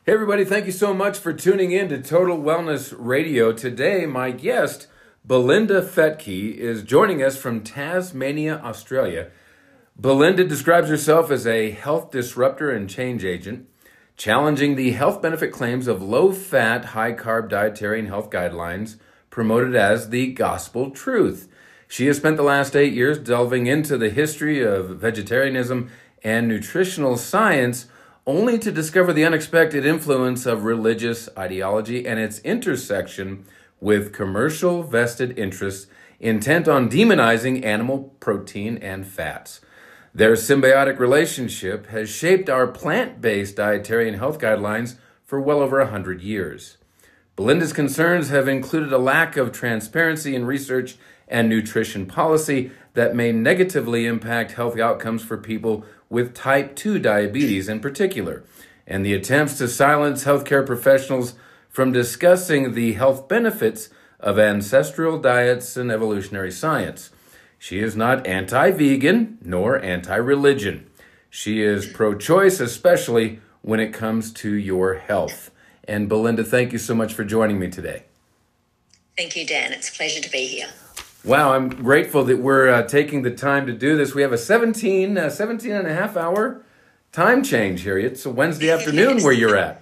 Hey everybody, thank you so much for tuning in to Total Wellness Radio. Today, my guest, Belinda Fettke, is joining us from Tasmania, Australia. Belinda describes herself as a health disruptor and change agent, challenging the health benefit claims of low-fat, high-carb dietary and health guidelines promoted as the gospel truth. She has spent the last 8 years delving into the history of vegetarianism and nutritional science, only to discover the unexpected influence of religious ideology and its intersection with commercial vested interests intent on demonizing animal protein and fats. Their symbiotic relationship has shaped our plant-based dietary and health guidelines for well over 100 years. Belinda's concerns have included a lack of transparency in research and nutrition policy that may negatively impact health outcomes for people with type 2 diabetes in particular, and the attempts to silence healthcare professionals from discussing the health benefits of ancestral diets and evolutionary science. She is not anti-vegan nor anti-religion. She is pro-choice, especially when it comes to your health. And Belinda, thank you so much for joining me today. Thank you, Dan. It's a pleasure to be here. Wow, I'm grateful that we're taking the time to do this. We have a 17 and a half hour time change here. It's a Wednesday afternoon Yes. where you're at.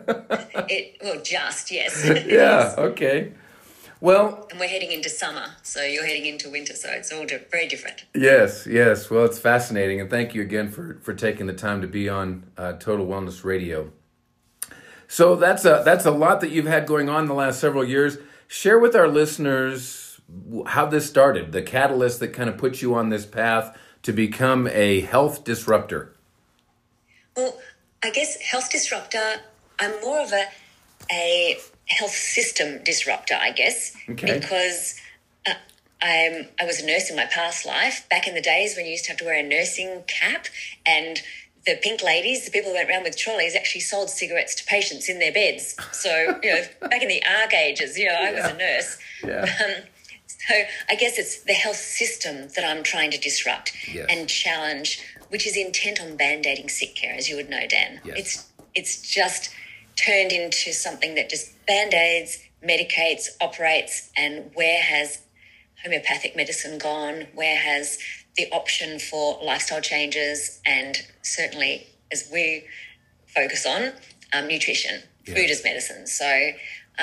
Yes. Yeah, okay. Well, And we're heading into summer, so you're heading into winter, so it's all very different. yes. Well, it's fascinating. And thank you again for taking the time to be on Total Wellness Radio. So that's a lot that you've had going on in the last several years. Share with our listeners how this started, the catalyst that kind of put you on this path to become a health disruptor. Well, I guess health disruptor, I'm more of a health system disruptor, I guess, Okay. because I was a nurse in my past life, back in the days when you used to have to wear a nursing cap, and the pink ladies, the people who went around with trolleys, actually sold cigarettes to patients in their beds. So, back in the arc ages, I was a nurse. Yeah. So I guess it's the health system that I'm trying to disrupt Yes. and challenge, which is intent on band-aiding sick care, as you would know, Dan. Yes. It's just turned into something that just band-aids, medicates, operates, and where has homeopathic medicine gone? Where has the option for lifestyle changes, and certainly, as we focus on, nutrition, Yeah. food as medicine. So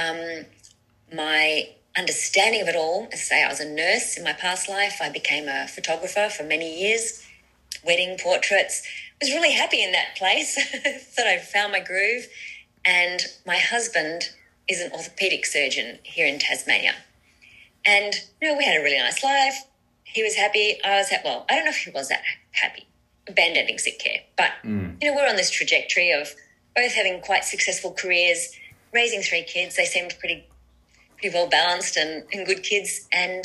my understanding of it all, as I say, I was a nurse in my past life. I became a photographer for many years, wedding portraits. I was really happy in that place, that I found my groove. And my husband is an orthopedic surgeon here in Tasmania. And, we had a really nice life. He was happy. I was happy. Well, I don't know if he was that happy, abandoning sick care. But, we're on this trajectory of both having quite successful careers, raising 3 kids. They seemed pretty well balanced and good kids. And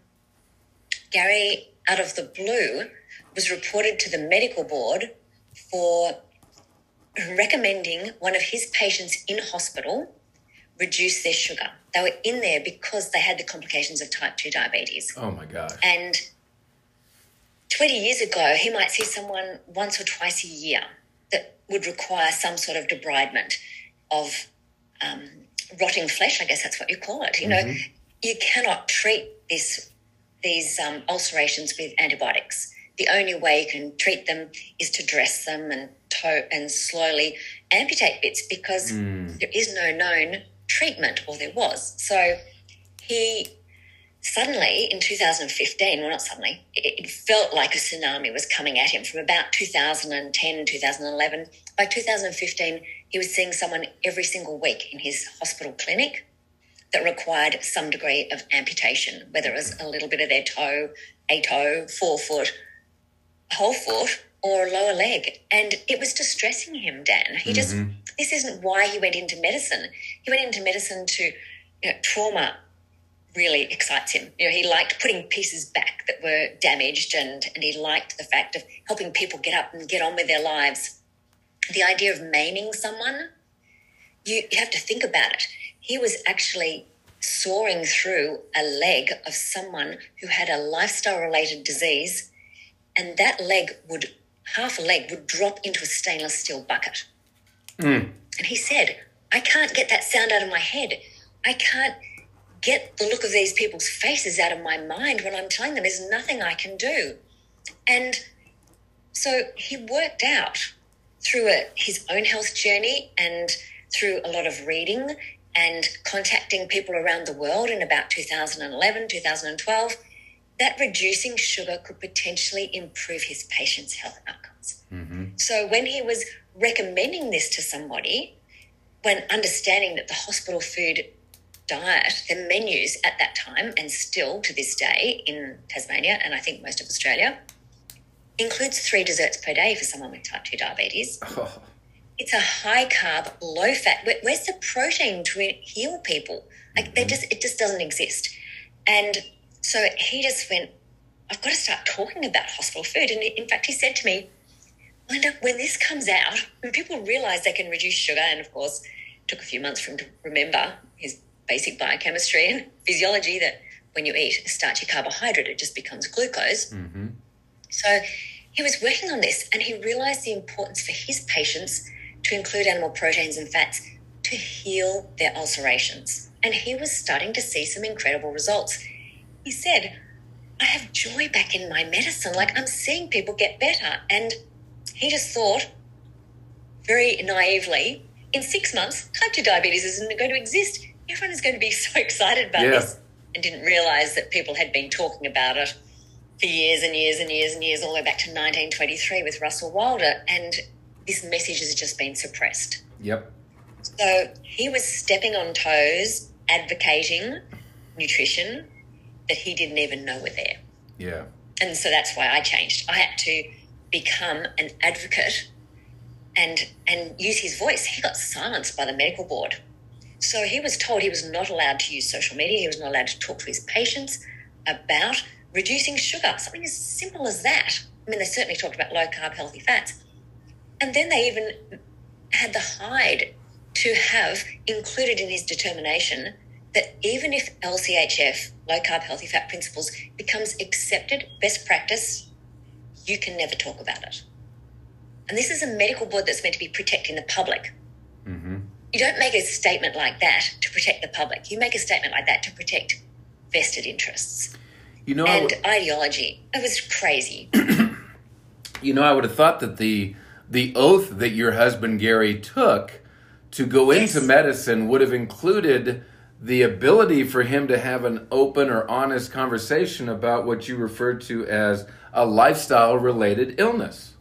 Gary, out of the blue, was reported to the medical board for recommending one of his patients in hospital reduce their sugar. They were in there because they had the complications of type 2 diabetes. Oh my gosh. And 20 years ago, he might see someone once or twice a year that would require some sort of debridement of rotting flesh, I guess that's what you call it. You cannot treat these ulcerations with antibiotics. The only way you can treat them is to dress them and slowly amputate bits, because there is no known treatment, or there was. So he suddenly, in 2015, well, not suddenly, it felt like a tsunami was coming at him from about 2010, 2011. By 2015, he was seeing someone every single week in his hospital clinic that required some degree of amputation, whether it was a little bit of their toe, a toe, 4 foot, whole foot, or a lower leg. And it was distressing him, Dan. He just, this isn't why he went into medicine. He went into medicine to, trauma really excites him. He liked putting pieces back that were damaged, and he liked the fact of helping people get up and get on with their lives. The idea of maiming someone, you have to think about it. He was actually sawing through a leg of someone who had a lifestyle-related disease, and that leg half a leg would drop into a stainless steel bucket. And he said, I can't get that sound out of my head. I can't get the look of these people's faces out of my mind when I'm telling them there's nothing I can do. And so he worked out through his own health journey and through a lot of reading and contacting people around the world in about 2011, 2012, that reducing sugar could potentially improve his patients' health outcomes. Mm-hmm. So when he was recommending this to somebody, when understanding that the hospital food diet, the menus at that time, and still to this day in Tasmania, and I think most of Australia, includes 3 desserts per day for someone with type 2 diabetes. Oh. It's a high carb, low fat. Where's the protein to heal people? Like it just doesn't exist. And so he just went, I've got to start talking about hospital food. And in fact, he said to me, Linda, when this comes out, when people realize they can reduce sugar, and of course, it took a few months for him to remember his basic biochemistry and physiology that when you eat a starchy carbohydrate, it just becomes glucose. Mm-hmm. So he was working on this, and he realized the importance for his patients to include animal proteins and fats to heal their ulcerations. And he was starting to see some incredible results. He said, I have joy back in my medicine. Like, I'm seeing people get better. And he just thought, very naively, in 6 months, type 2 diabetes isn't going to exist. Everyone is going to be so excited about this. And didn't realize that people had been talking about it for years and years and years and years, all the way back to 1923 with Russell Wilder. And this message has just been suppressed. Yep. So he was stepping on toes, advocating nutrition that he didn't even know were there. Yeah. And so that's why I changed. I had to become an advocate and use his voice. He got silenced by the medical board. So he was told he was not allowed to use social media. He was not allowed to talk to his patients about reducing sugar, something as simple as that. I mean, they certainly talked about low-carb, healthy fats. And then they even had the hide to have included in his determination that even if LCHF, low-carb, healthy fat principles, becomes accepted best practice, you can never talk about it. And this is a medical board that's meant to be protecting the public. Mm-hmm. You don't make a statement like that to protect the public. You make a statement like that to protect vested interests and ideology. It was crazy. I would have thought that the oath that your husband Gary took to go into medicine would have included the ability for him to have an open or honest conversation about what you referred to as a lifestyle-related illness.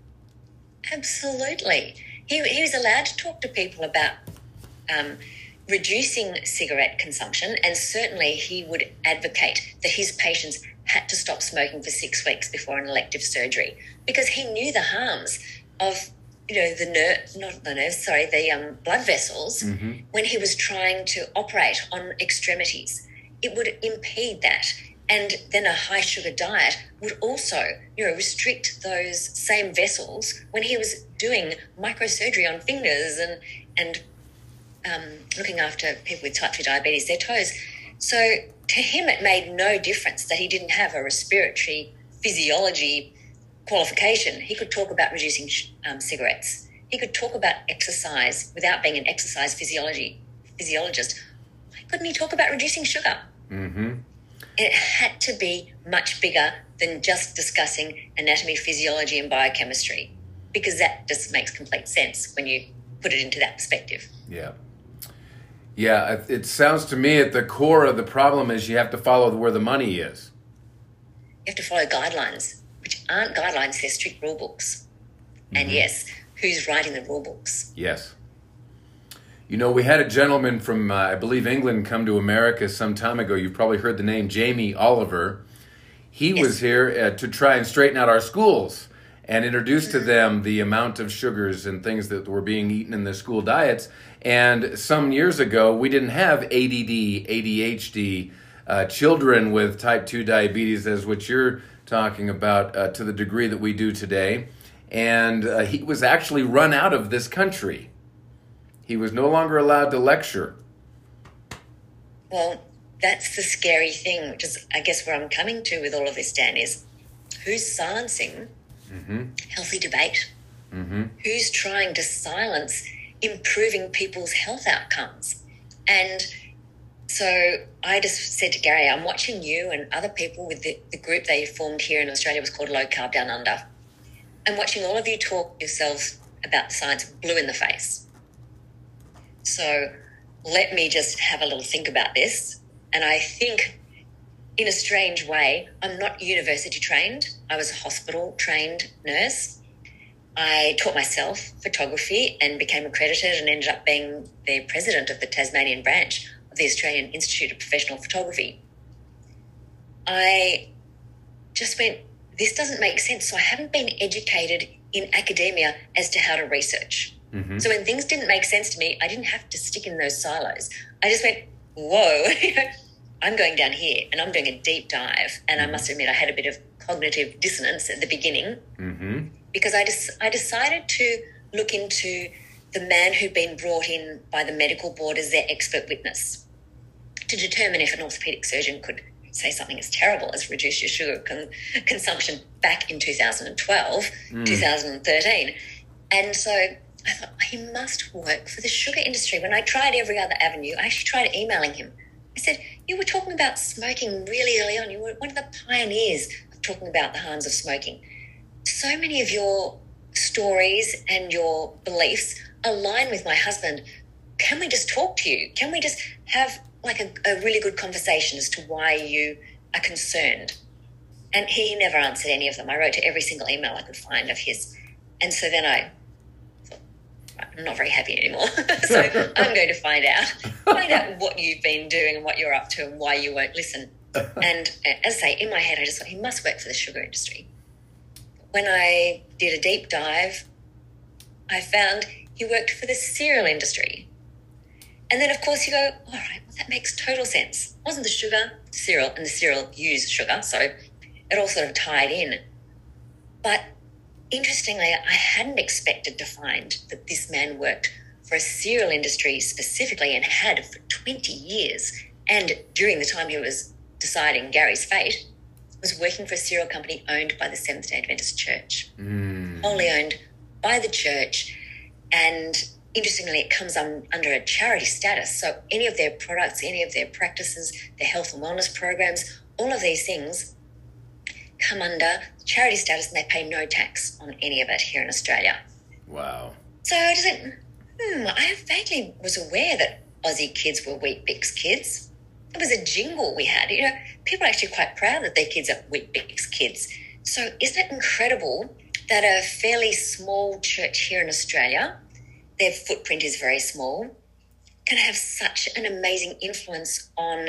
Absolutely. He was allowed to talk to people about reducing cigarette consumption, and certainly he would advocate that his patients had to stop smoking for 6 weeks before an elective surgery because he knew the harms of the blood vessels when he was trying to operate on extremities. It would impede that. And then a high sugar diet would also, restrict those same vessels when he was doing microsurgery on fingers and looking after people with type 2 diabetes, their toes. So to him, it made no difference that he didn't have a respiratory physiology qualification. He could talk about reducing cigarettes. He could talk about exercise without being an exercise physiologist. Why couldn't he talk about reducing sugar? Mm-hmm. It had to be much bigger than just discussing anatomy, physiology, and biochemistry, because that just makes complete sense when you put it into that perspective. Yeah. Yeah, it sounds to me at the core of the problem is you have to follow where the money is. You have to follow guidelines, which aren't guidelines, they're strict rule books. Mm-hmm. And yes, who's writing the rule books? Yes. We had a gentleman from, I believe, England come to America some time ago. You've probably heard the name Jamie Oliver. He was here to try and straighten out our schools and introduce to them the amount of sugars and things that were being eaten in the school diets. And some years ago, we didn't have ADD, ADHD, children with type 2 diabetes, as what you're talking about, to the degree that we do today. And he was actually run out of this country. He was no longer allowed to lecture. Well, that's the scary thing, which is, I guess, where I'm coming to with all of this, Dan, is who's silencing healthy debate? Who's trying to silence improving people's health outcomes. And so I just said to Gary, I'm watching you and other people with the group they formed here in Australia was called Low Carb Down Under. I'm watching all of you talk yourselves about the science blue in the face. So let me just have a little think about this. And I think in a strange way, I'm not university trained. I was a hospital trained nurse. I taught myself photography and became accredited and ended up being the president of the Tasmanian branch of the Australian Institute of Professional Photography. I just went, this doesn't make sense. So I haven't been educated in academia as to how to research. Mm-hmm. So when things didn't make sense to me, I didn't have to stick in those silos. I just went, whoa, I'm going down here and I'm doing a deep dive. And I must admit, I had a bit of cognitive dissonance at the beginning because I decided to look into the man who'd been brought in by the medical board as their expert witness to determine if an orthopaedic surgeon could say something as terrible as reduce your sugar consumption back in 2012, 2013. And so I thought, he must work for the sugar industry. When I tried every other avenue, I actually tried emailing him. I said, you were talking about smoking really early on. You were one of the pioneers of talking about the harms of smoking. So many of your stories and your beliefs align with my husband. Can we just talk to you? Can we just have like a really good conversation as to why you are concerned? And he never answered any of them. I wrote to every single email I could find of his. And so then I thought, I'm not very happy anymore. So I'm going to find out what you've been doing and what you're up to and why you won't listen. And as I say, in my head, I just thought, he must work for the sugar industry. When I did a deep dive, I found he worked for the cereal industry. And then, of course, you go, all right, well, that makes total sense. It wasn't the sugar, cereal, and the cereal used sugar, so it all sort of tied in. But interestingly, I hadn't expected to find that this man worked for a cereal industry specifically and had for 20 years. And during the time he was deciding Gary's fate, was working for a cereal company owned by the Seventh-day Adventist Church, wholly owned by the church. And interestingly, it comes under a charity status. So any of their products, any of their practices, their health and wellness programs, all of these things come under charity status and they pay no tax on any of it here in Australia. Wow. So I just went, I vaguely was aware that Aussie kids were Weet-Bix kids. It was a jingle we had. You know, people are actually quite proud that their kids are Weet-Bix kids. So isn't it incredible that a fairly small church here in Australia, their footprint is very small, can have such an amazing influence on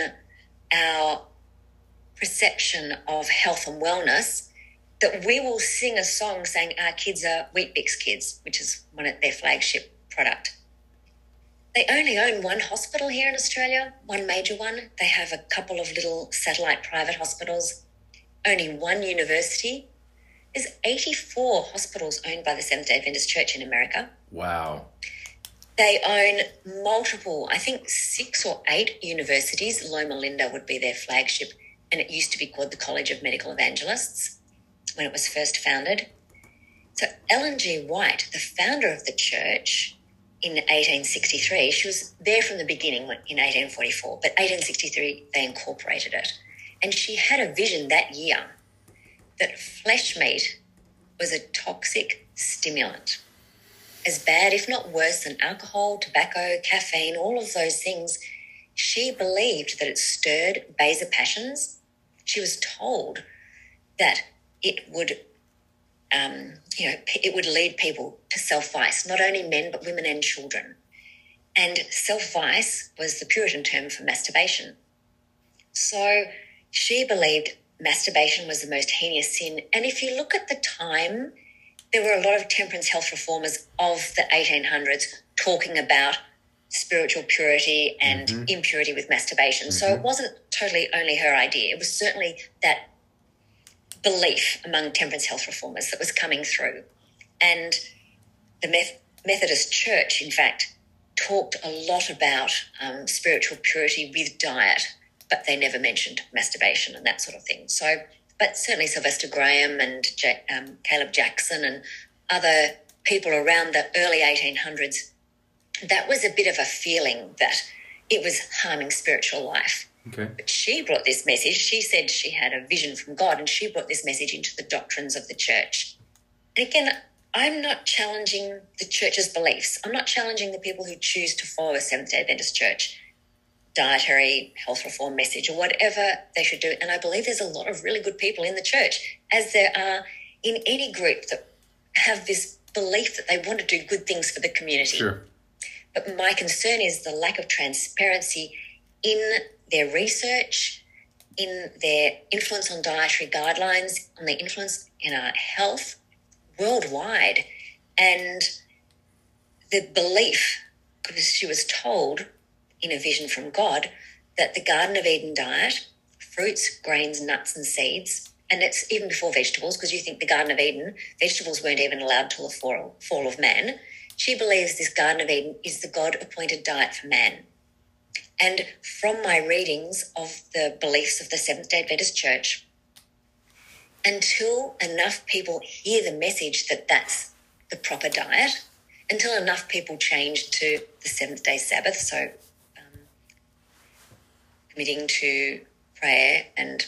our perception of health and wellness that we will sing a song saying our kids are Weet-Bix kids, which is one of their flagship product. They only own one hospital here in Australia, one major one. They have a couple of little satellite private hospitals, only one university. There's 84 hospitals owned by the Seventh-day Adventist Church in America. Wow. They own multiple, I think 6 or 8 universities. Loma Linda would be their flagship, and it used to be called the College of Medical Evangelists when it was first founded. So Ellen G. White, the founder of the church in 1863, she was there from the beginning in 1844, but 1863 they incorporated it. And she had a vision that year that flesh meat was a toxic stimulant, as bad, if not worse, than alcohol, tobacco, caffeine, all of those things. She believed that it stirred baser passions. She was told that it would, it would lead people to self-vice, not only men, but women and children. And self-vice was the Puritan term for masturbation. So she believed masturbation was the most heinous sin. And if you look at the time, there were a lot of temperance health reformers of the 1800s talking about spiritual purity and impurity with masturbation. So it wasn't totally only her idea. It was certainly that belief among temperance health reformers that was coming through. And the Methodist Church, in fact, talked a lot about spiritual purity with diet, but they never mentioned masturbation and that sort of thing. So, but certainly Sylvester Graham and Caleb Jackson and other people around the early 1800s that was a bit of a feeling that it was harming spiritual life. Okay. But she brought this message. She said she had a vision from God, and she brought this message into the doctrines of the church. And again, I'm not challenging the church's beliefs. I'm not challenging the people who choose to follow a Seventh-day Adventist church dietary health reform message or whatever they should do. And I believe there's a lot of really good people in the church, as there are in any group that have this belief that they want to do good things for the community. Sure. But my concern is the lack of transparency in their research, in their influence on dietary guidelines, on their influence in our health worldwide, and the belief, because she was told in a vision from God that the Garden of Eden diet, fruits, grains, nuts and seeds, and it's even before vegetables, because you think the Garden of Eden, vegetables weren't even allowed till the fall of man. She believes this Garden of Eden is the God-appointed diet for man. And from my readings of the beliefs of the Seventh-day Adventist Church, until enough people hear the message that that's the proper diet, until enough people change to the seventh-day Sabbath, so committing to prayer and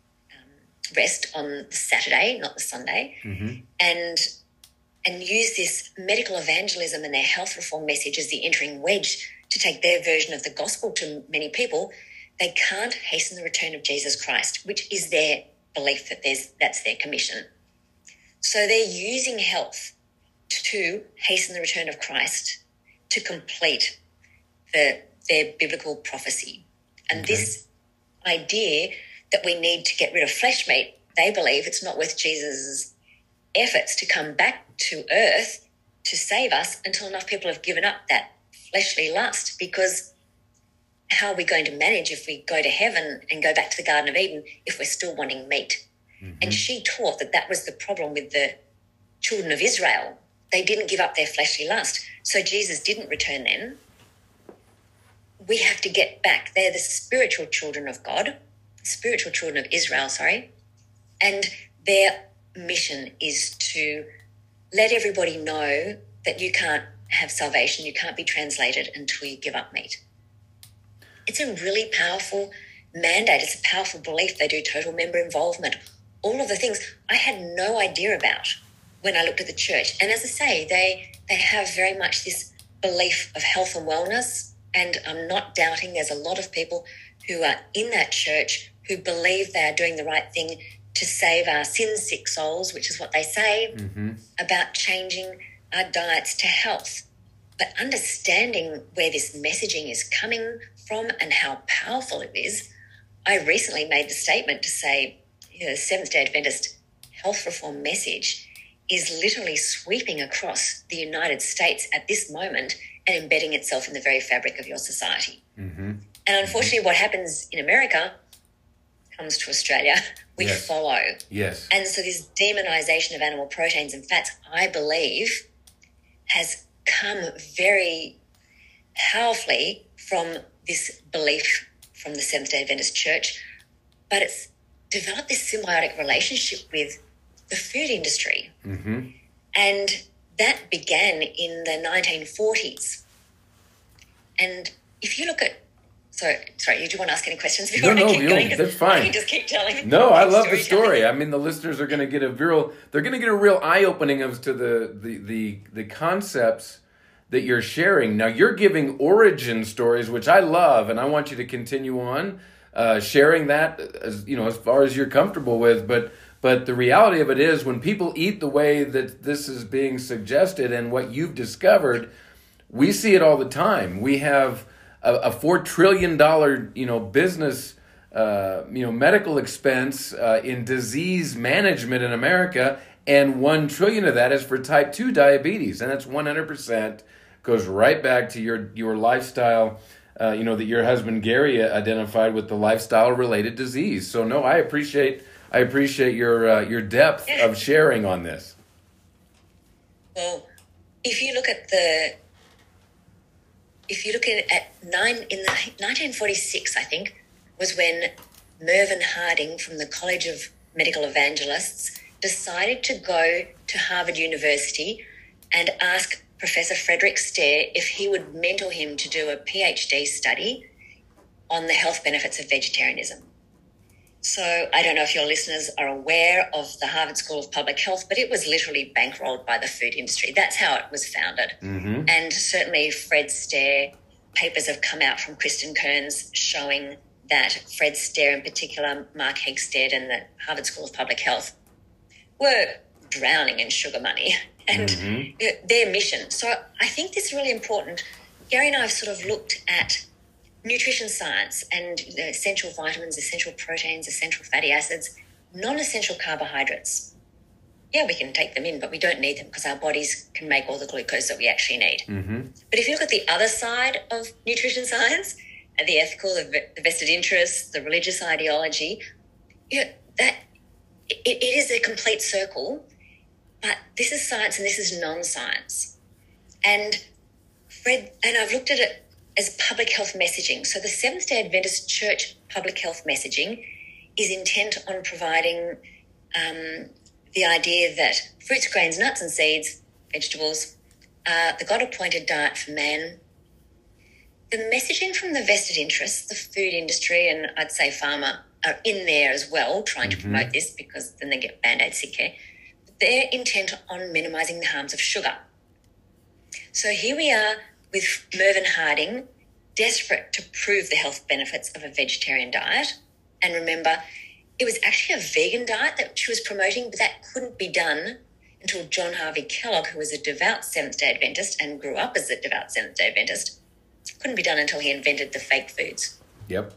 rest on the Saturday, not the Sunday, and use this medical evangelism and their health reform message as the entering wedge to take their version of the gospel to many people, they can't hasten the return of Jesus Christ, which is their belief that that's their commission. So they're using health to hasten the return of Christ, to complete their biblical prophecy. And this idea that we need to get rid of flesh meat, they believe it's not worth Jesus' efforts to come back to earth to save us until enough people have given up that fleshly lust, because how are we going to manage if we go to heaven and go back to the Garden of Eden if we're still wanting meat? And she taught that that was the problem with the children of Israel. They didn't give up their fleshly lust. So Jesus didn't return then. We have to get back. They're the spiritual children of God, spiritual children of Israel, and their mission is to let everybody know that you can't have salvation, you can't be translated until you give up meat. It's a really powerful mandate. It's a powerful belief. They do total member involvement. All of the things I had no idea about when I looked at the church. And as I say, they have very much this belief of health and wellness. And I'm not doubting there's a lot of people who are in that church who believe they are doing the right thing to save our sin-sick souls, which is what they say, about changing our diets to health. But understanding where this messaging is coming from and how powerful it is, I recently made the statement to say, the Seventh-day Adventist health reform message is literally sweeping across the United States at this moment and embedding itself in the very fabric of your society. And unfortunately, what happens in America comes to Australia, we follow. Yes. And so this demonization of animal proteins and fats, I believe, has come very powerfully from this belief from the Seventh-day Adventist Church, but it's developed this symbiotic relationship with the food industry. And that began in the 1940s. And if you look at, sorry, do you want to ask any questions before I keep going? That's fine. I can just keep telling. No, I love the story. I mean, the listeners are going to get a real eye-opening as to the concepts that you're sharing. Now, you're giving origin stories, which I love, and I want you to continue on sharing that as far as you're comfortable with. But the reality of it is, when people eat the way that this is being suggested and what you've discovered, we see it all the time. We have a $4 trillion business medical expense in disease management in America, and $1 trillion of that is for type 2 diabetes, and that's 100% goes right back to your lifestyle. That your husband Gary identified with the lifestyle related disease. So no, I appreciate your depth of sharing on this. Well, if you look at in the 1946, I think, was when Mervyn Harding from the College of Medical Evangelists decided to go to Harvard University and ask Professor Frederick Stair if he would mentor him to do a PhD study on the health benefits of vegetarianism. So I don't know if your listeners are aware of the Harvard School of Public Health, but it was literally bankrolled by the food industry. That's how it was founded. Mm-hmm. And certainly Fred Stair, papers have come out from Kristen Kearns showing that Fred Stair in particular, Mark Hegstead and the Harvard School of Public Health were drowning in sugar money and their mission. So I think this is really important. Gary and I have sort of looked at nutrition science and the essential vitamins, essential proteins, essential fatty acids, non-essential carbohydrates. Yeah, we can take them in, but we don't need them because our bodies can make all the glucose that we actually need. Mm-hmm. But if you look at the other side of nutrition science, the ethical, the vested interests, the religious ideology, that it is a complete circle, but this is science and this is non-science. And I've looked at it as public health messaging. So the Seventh-day Adventist Church public health messaging is intent on providing the idea that fruits, grains, nuts and seeds, vegetables, are the God-appointed diet for man. The messaging from the vested interests, the food industry and I'd say pharma, are in there as well, trying to promote this because then they get Band-Aid sick care. But they're intent on minimising the harms of sugar. So here we are with Mervyn Harding, desperate to prove the health benefits of a vegetarian diet. And remember, it was actually a vegan diet that she was promoting, but that couldn't be done until John Harvey Kellogg, who was a devout Seventh-day Adventist and grew up as a devout Seventh-day Adventist, couldn't be done until he invented the fake foods. Yep.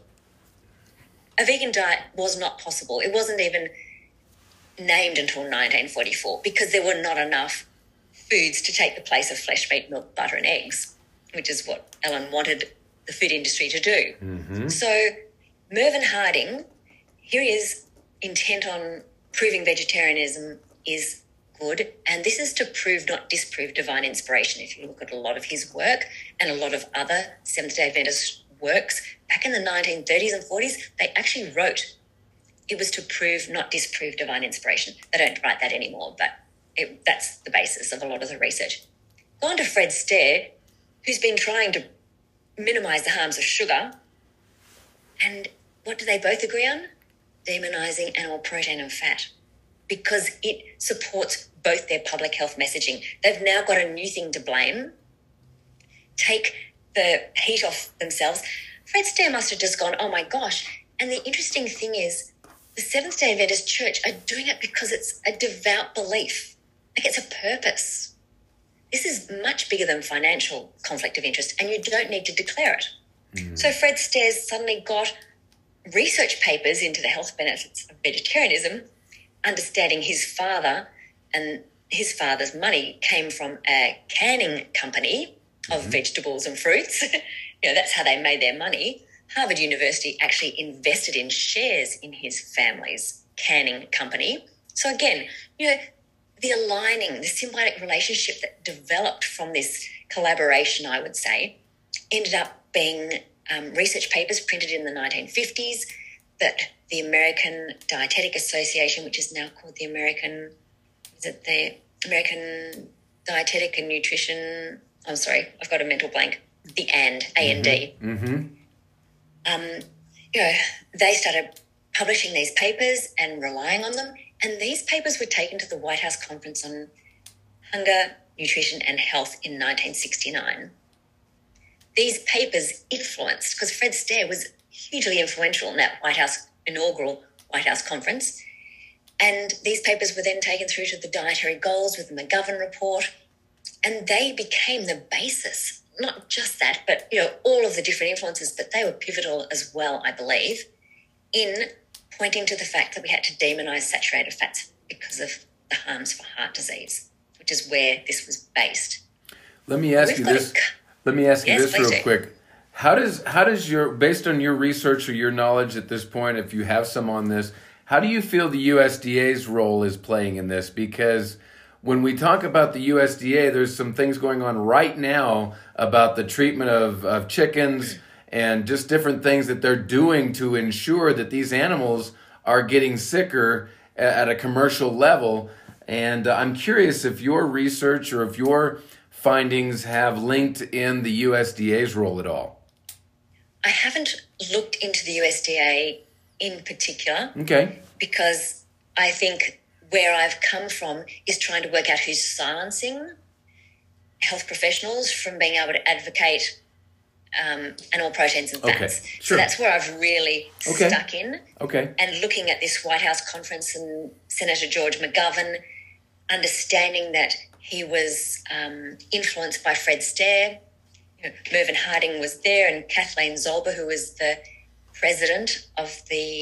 A vegan diet was not possible. It wasn't even named until 1944 because there were not enough foods to take the place of flesh, meat, milk, butter and eggs, which is what Ellen wanted the food industry to do. Mm-hmm. So Mervyn Harding, here he is intent on proving vegetarianism is good, and this is to prove, not disprove, divine inspiration. If you look at a lot of his work and a lot of other Seventh-day Adventist works, back in the 1930s and 40s, they actually wrote it was to prove, not disprove, divine inspiration. They don't write that anymore, but that's the basis of a lot of the research. Go on to Fred Stair, who's been trying to minimise the harms of sugar, and what do they both agree on? Demonising animal protein and fat, because it supports both their public health messaging. They've now got a new thing to blame. Take the heat off themselves. Fred Stair must have just gone, oh my gosh. And the interesting thing is the Seventh-day Adventist Church are doing it because it's a devout belief. Like it's a purpose. This is much bigger than financial conflict of interest, and you don't need to declare it. So Fred Stair's suddenly got research papers into the health benefits of vegetarianism, understanding his father and his father's money came from a canning company of vegetables and fruits. That's how they made their money. Harvard University actually invested in shares in his family's canning company. So again, the aligning, the symbiotic relationship that developed from this collaboration, I would say, ended up being research papers printed in the 1950s that the American Dietetic Association, which is now called the American Dietetic and Nutrition, I'm sorry, I've got a mental blank, the A&D. They started publishing these papers and relying on them, and these papers were taken to the White House Conference on Hunger, Nutrition and Health in 1969. These papers influenced, because Fred Stair was hugely influential in that inaugural White House Conference, and these papers were then taken through to the dietary goals with the McGovern report, and they became the basis, not just that, but all of the different influences, but they were pivotal as well, I believe, in pointing to the fact that we had to demonise saturated fats because of the harms for heart disease, which is where this was based. Let me ask you this real quick. How does your, based on your research or your knowledge at this point, if you have some on this, how do you feel the USDA's role is playing in this? Because when we talk about the USDA, there's some things going on right now about the treatment of chickens and just different things that they're doing to ensure that these animals are getting sicker at a commercial level. And I'm curious if your research or if your findings have linked in the USDA's role at all? I haven't looked into the USDA in particular. Okay. Because I think where I've come from is trying to work out who's silencing health professionals from being able to advocate animal proteins and fats. Okay, sure. So that's where I've really stuck in. Okay. And looking at this White House conference and Senator George McGovern, understanding that he was influenced by Fred Astaire. Mervyn Harding was there, and Kathleen Zolber, who was the president of the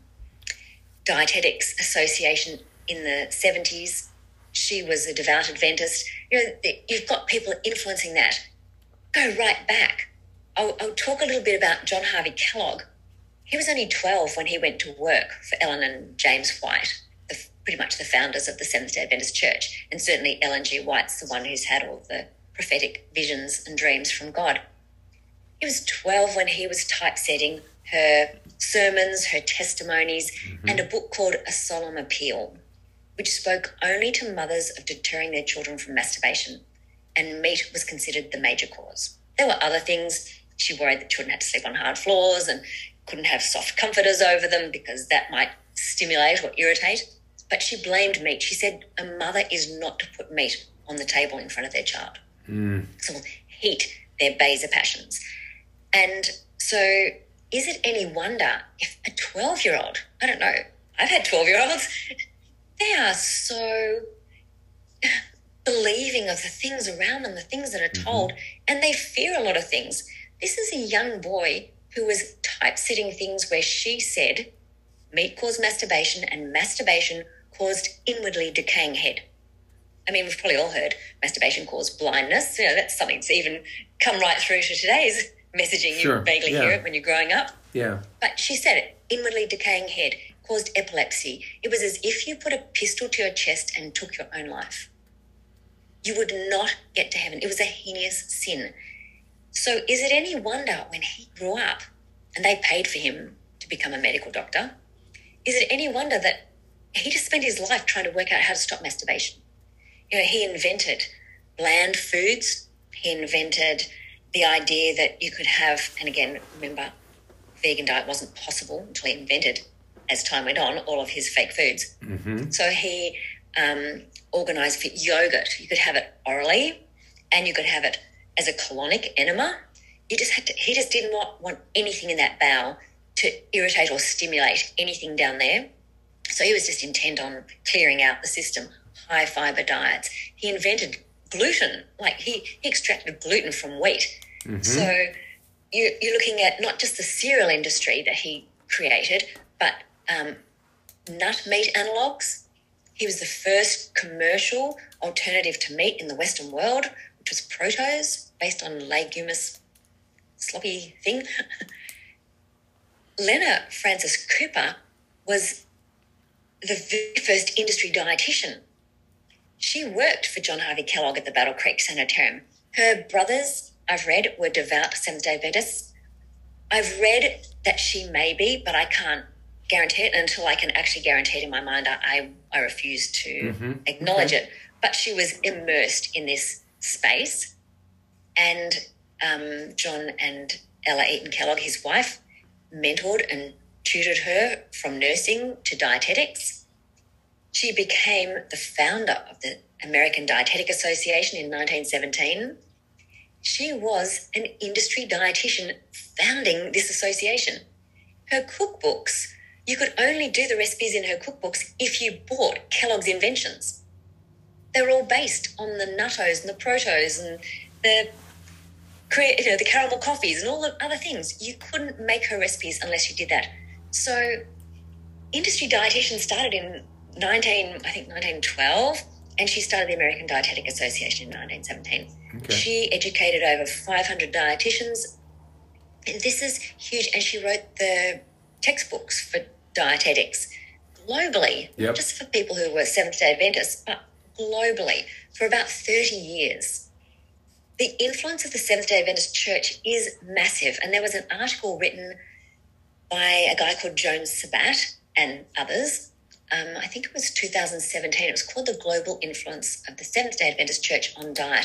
Dietetics Association in the 70s. She was a devout Adventist. You've got people influencing that. Go right back. I'll talk a little bit about John Harvey Kellogg. He was only 12 when he went to work for Ellen and James White, pretty much the founders of the Seventh-day Adventist Church. And certainly Ellen G. White's the one who's had all the prophetic visions and dreams from God. He was 12 when he was typesetting her sermons, her testimonies, and a book called A Solemn Appeal, which spoke only to mothers of deterring their children from masturbation, and meat was considered the major cause. There were other things. She worried that children had to sleep on hard floors and couldn't have soft comforters over them because that might stimulate or irritate. But she blamed meat. She said a mother is not to put meat on the table in front of their child. So will heat their baser passions. And so is it any wonder if a 12-year-old, I don't know, I've had 12-year-olds, they are so believing of the things around them, the things that are told, and they fear a lot of things. This is a young boy who was typesetting things where she said meat caused masturbation and masturbation caused inwardly decaying head. I mean, we've probably all heard masturbation caused blindness. That's something that's even come right through to today's messaging. Sure. You vaguely hear it when you're growing up. Yeah. But she said it, inwardly decaying head, caused epilepsy. It was as if you put a pistol to your chest and took your own life. You would not get to heaven. It was a heinous sin. So is it any wonder when he grew up and they paid for him to become a medical doctor, is it any wonder that he just spent his life trying to work out how to stop masturbation? He invented bland foods. He invented the idea that you could have, and again, remember, vegan diet wasn't possible until he invented, as time went on, all of his fake foods. So he organised for yogurt. You could have it orally and you could have it as a colonic enema. He just did not want anything in that bowel to irritate or stimulate anything down there. So he was just intent on clearing out the system. High fiber diets. He invented gluten. Like he extracted gluten from wheat. So you're looking at not just the cereal industry that he created, but nut meat analogues. He was the first commercial alternative to meat in the Western world, which was Protos, based on leguminous sloppy thing. Lena Francis Cooper was the very first industry dietitian. She worked for John Harvey Kellogg at the Battle Creek Sanitarium. Her brothers, I've read, were devout Seventh-day Adventists. I've read that she may be, but I can't guarantee it. Until I can actually guarantee it in my mind, I refuse to acknowledge it. But she was immersed in this space. And John and Ella Eaton Kellogg, his wife, mentored and tutored her from nursing to dietetics. She became the founder of the American Dietetic Association in 1917. She was an industry dietitian founding this association. Her cookbooks, you could only do the recipes in her cookbooks if you bought Kellogg's inventions. They were all based on the Nuttos and the Protos and the caramel coffees and all the other things. You couldn't make her recipes unless you did that. So industry dietitian started in 1912, and she started the American Dietetic Association in 1917. Okay. She educated over 500 dietitians, and this is huge. And she wrote the textbooks for dietetics globally, not just for people who were Seventh-day Adventists, but globally for about 30 years. The influence of the Seventh-day Adventist Church is massive, and there was an article written by a guy called Joan Sabat and others. I think it was 2017. It was called The Global Influence of the Seventh-day Adventist Church on Diet.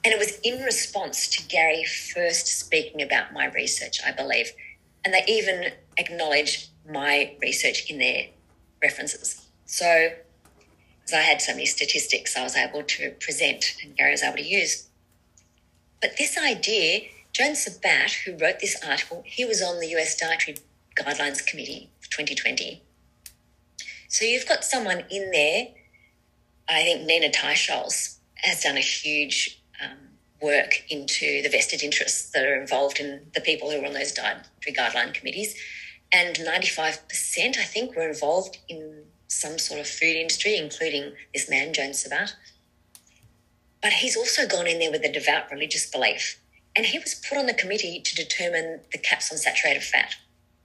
And it was in response to Gary first speaking about my research, I believe. And they even acknowledged my research in their references. So, because I had so many statistics I was able to present and Gary was able to use. But this idea, Joan Sabat, who wrote this article, he was on the US Dietary Guidelines Committee for 2020. So you've got someone in there, I think Nina Teicholz has done a huge work into the vested interests that are involved in the people who are on those dietary guideline committees. And 95%, I think, were involved in some sort of food industry, including this man, Joan Sabat. But he's also gone in there with a devout religious belief. And he was put on the committee to determine the caps on saturated fat.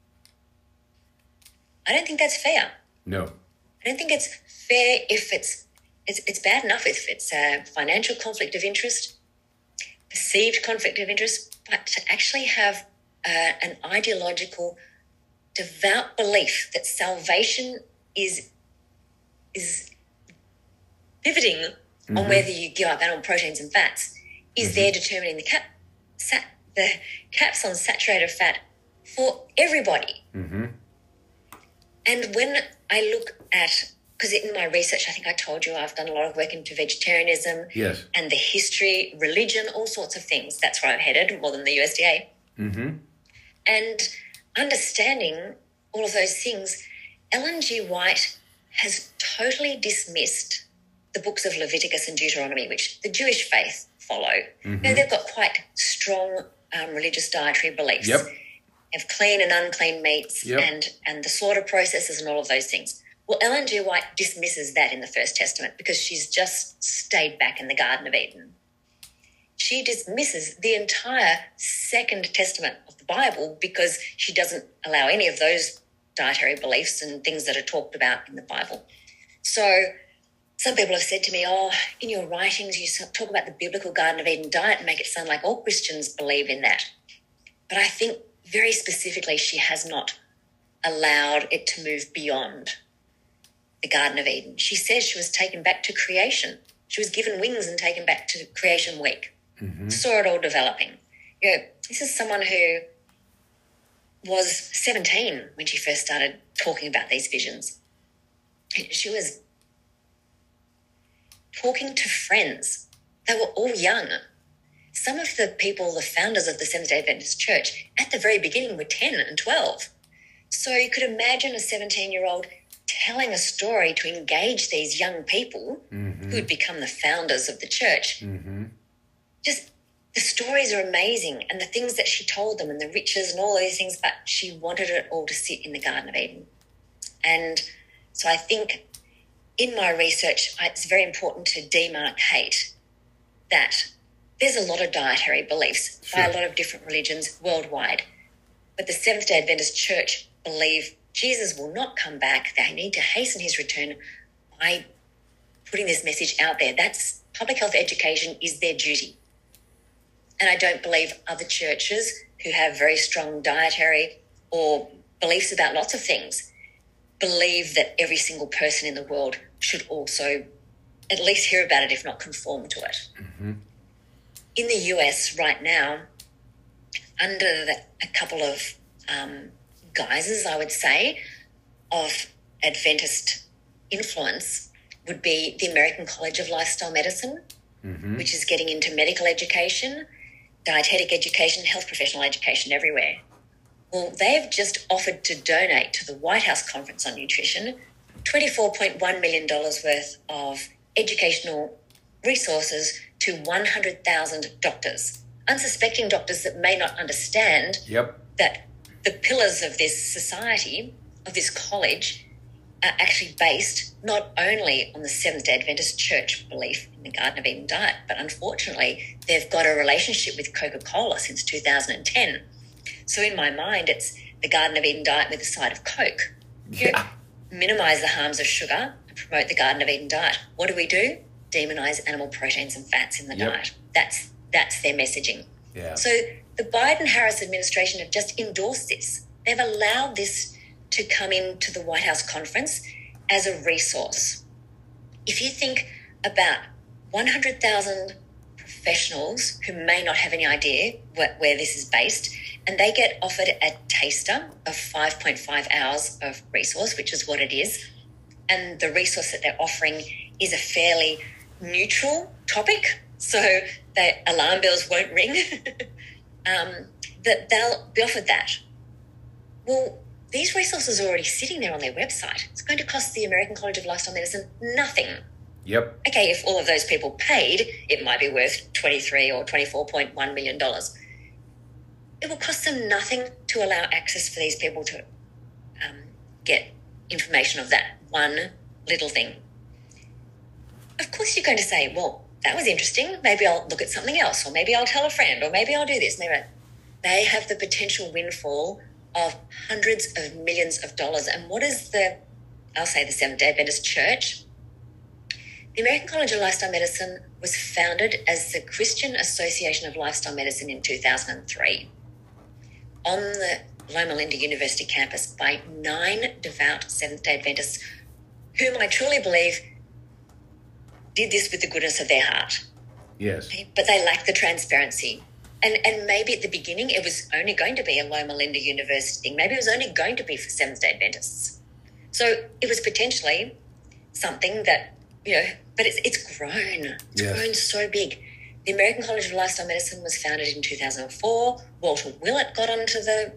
I don't think that's fair. No. I don't think it's fair if it's bad enough if it's a financial conflict of interest, perceived conflict of interest, but to actually have an ideological, devout belief that salvation is pivoting on whether you give up animal proteins and fats is there determining the caps on saturated fat for everybody. Mm-hmm. And when I look at, because in my research, I think I told you I've done a lot of work into vegetarianism and the history, religion, all sorts of things. That's where I'm headed, more than the USDA. Mm-hmm. And understanding all of those things, Ellen G. White has totally dismissed the books of Leviticus and Deuteronomy, which the Jewish faith follow. Mm-hmm. They've got quite strong religious dietary beliefs. Yep. They have clean and unclean meats and the slaughter processes and all of those things. Well, Ellen G. White dismisses that in the First Testament because she's just stayed back in the Garden of Eden. She dismisses the entire Second Testament of the Bible because she doesn't allow any of those dietary beliefs and things that are talked about in the Bible. So some people have said to me, in your writings you talk about the biblical Garden of Eden diet and make it sound like all Christians believe in that. But I think very specifically she has not allowed it to move beyond the Garden of Eden. She says she was taken back to creation. She was given wings and taken back to creation week. Mm-hmm. Saw it all developing. This is someone who was 17 when she first started talking about these visions. She was talking to friends. They were all young. Some of the people, the founders of the Seventh-day Adventist Church, at the very beginning were 10 and 12. So you could imagine a 17-year-old telling a story to engage these young people who had become the founders of the church. Mm-hmm. Just the stories are amazing and the things that she told them and the riches and all these things, but she wanted it all to sit in the Garden of Eden. And so I think in my research, it's very important to demarcate that there's a lot of dietary beliefs by a lot of different religions worldwide. But the Seventh-day Adventist Church believe Jesus will not come back. They need to hasten his return by putting this message out there. That's public health education is their duty. And I don't believe other churches who have very strong dietary or beliefs about lots of things believe that every single person in the world should also at least hear about it, if not conform to it. Mm-hmm. In the US right now, under a couple of guises, I would say, of Adventist influence would be the American College of Lifestyle Medicine, which is getting into medical education, dietetic education, health professional education everywhere. Well, they've just offered to donate to the White House Conference on Nutrition $24.1 million worth of educational resources to 100,000 doctors, unsuspecting doctors that may not understand that the pillars of this society, of this college, are actually based not only on the Seventh-day Adventist Church belief in the Garden of Eden diet, but unfortunately they've got a relationship with Coca-Cola since 2010. So in my mind, it's the Garden of Eden diet with a side of Coke. Yeah. Minimise the harms of sugar and promote the Garden of Eden diet. What do? Demonise animal proteins and fats in the diet. That's their messaging. Yeah. So the Biden-Harris administration have just endorsed this. They've allowed this to come into the White House conference as a resource. If you think about 100,000 professionals who may not have any idea where this is based, and they get offered a taster of 5.5 hours of resource, which is what it is. And the resource that they're offering is a fairly neutral topic, so the alarm bells won't ring, that they'll be offered that. Well, these resources are already sitting there on their website. It's going to cost the American College of Lifestyle Medicine nothing. Yep. Okay, if all of those people paid, it might be worth $23 or $24.1 million. It will cost them nothing to allow access for these people to get information of that one little thing. Of course, you're going to say, well, that was interesting. Maybe I'll look at something else, or maybe I'll tell a friend, or maybe I'll do this. They have the potential windfall of hundreds of millions of dollars. And what is I'll say the Seventh-day Adventist Church? The American College of Lifestyle Medicine was founded as the Christian Association of Lifestyle Medicine in 2003 on the Loma Linda University campus by 9 devout Seventh-day Adventists whom I truly believe did this with the goodness of their heart. Yes. But they lacked the transparency. And maybe at the beginning it was only going to be a Loma Linda University thing. Maybe it was only going to be for Seventh-day Adventists. So it was potentially something that, but it's grown. It's grown so big. The American College of Lifestyle Medicine was founded in 2004. Walter Willett got onto the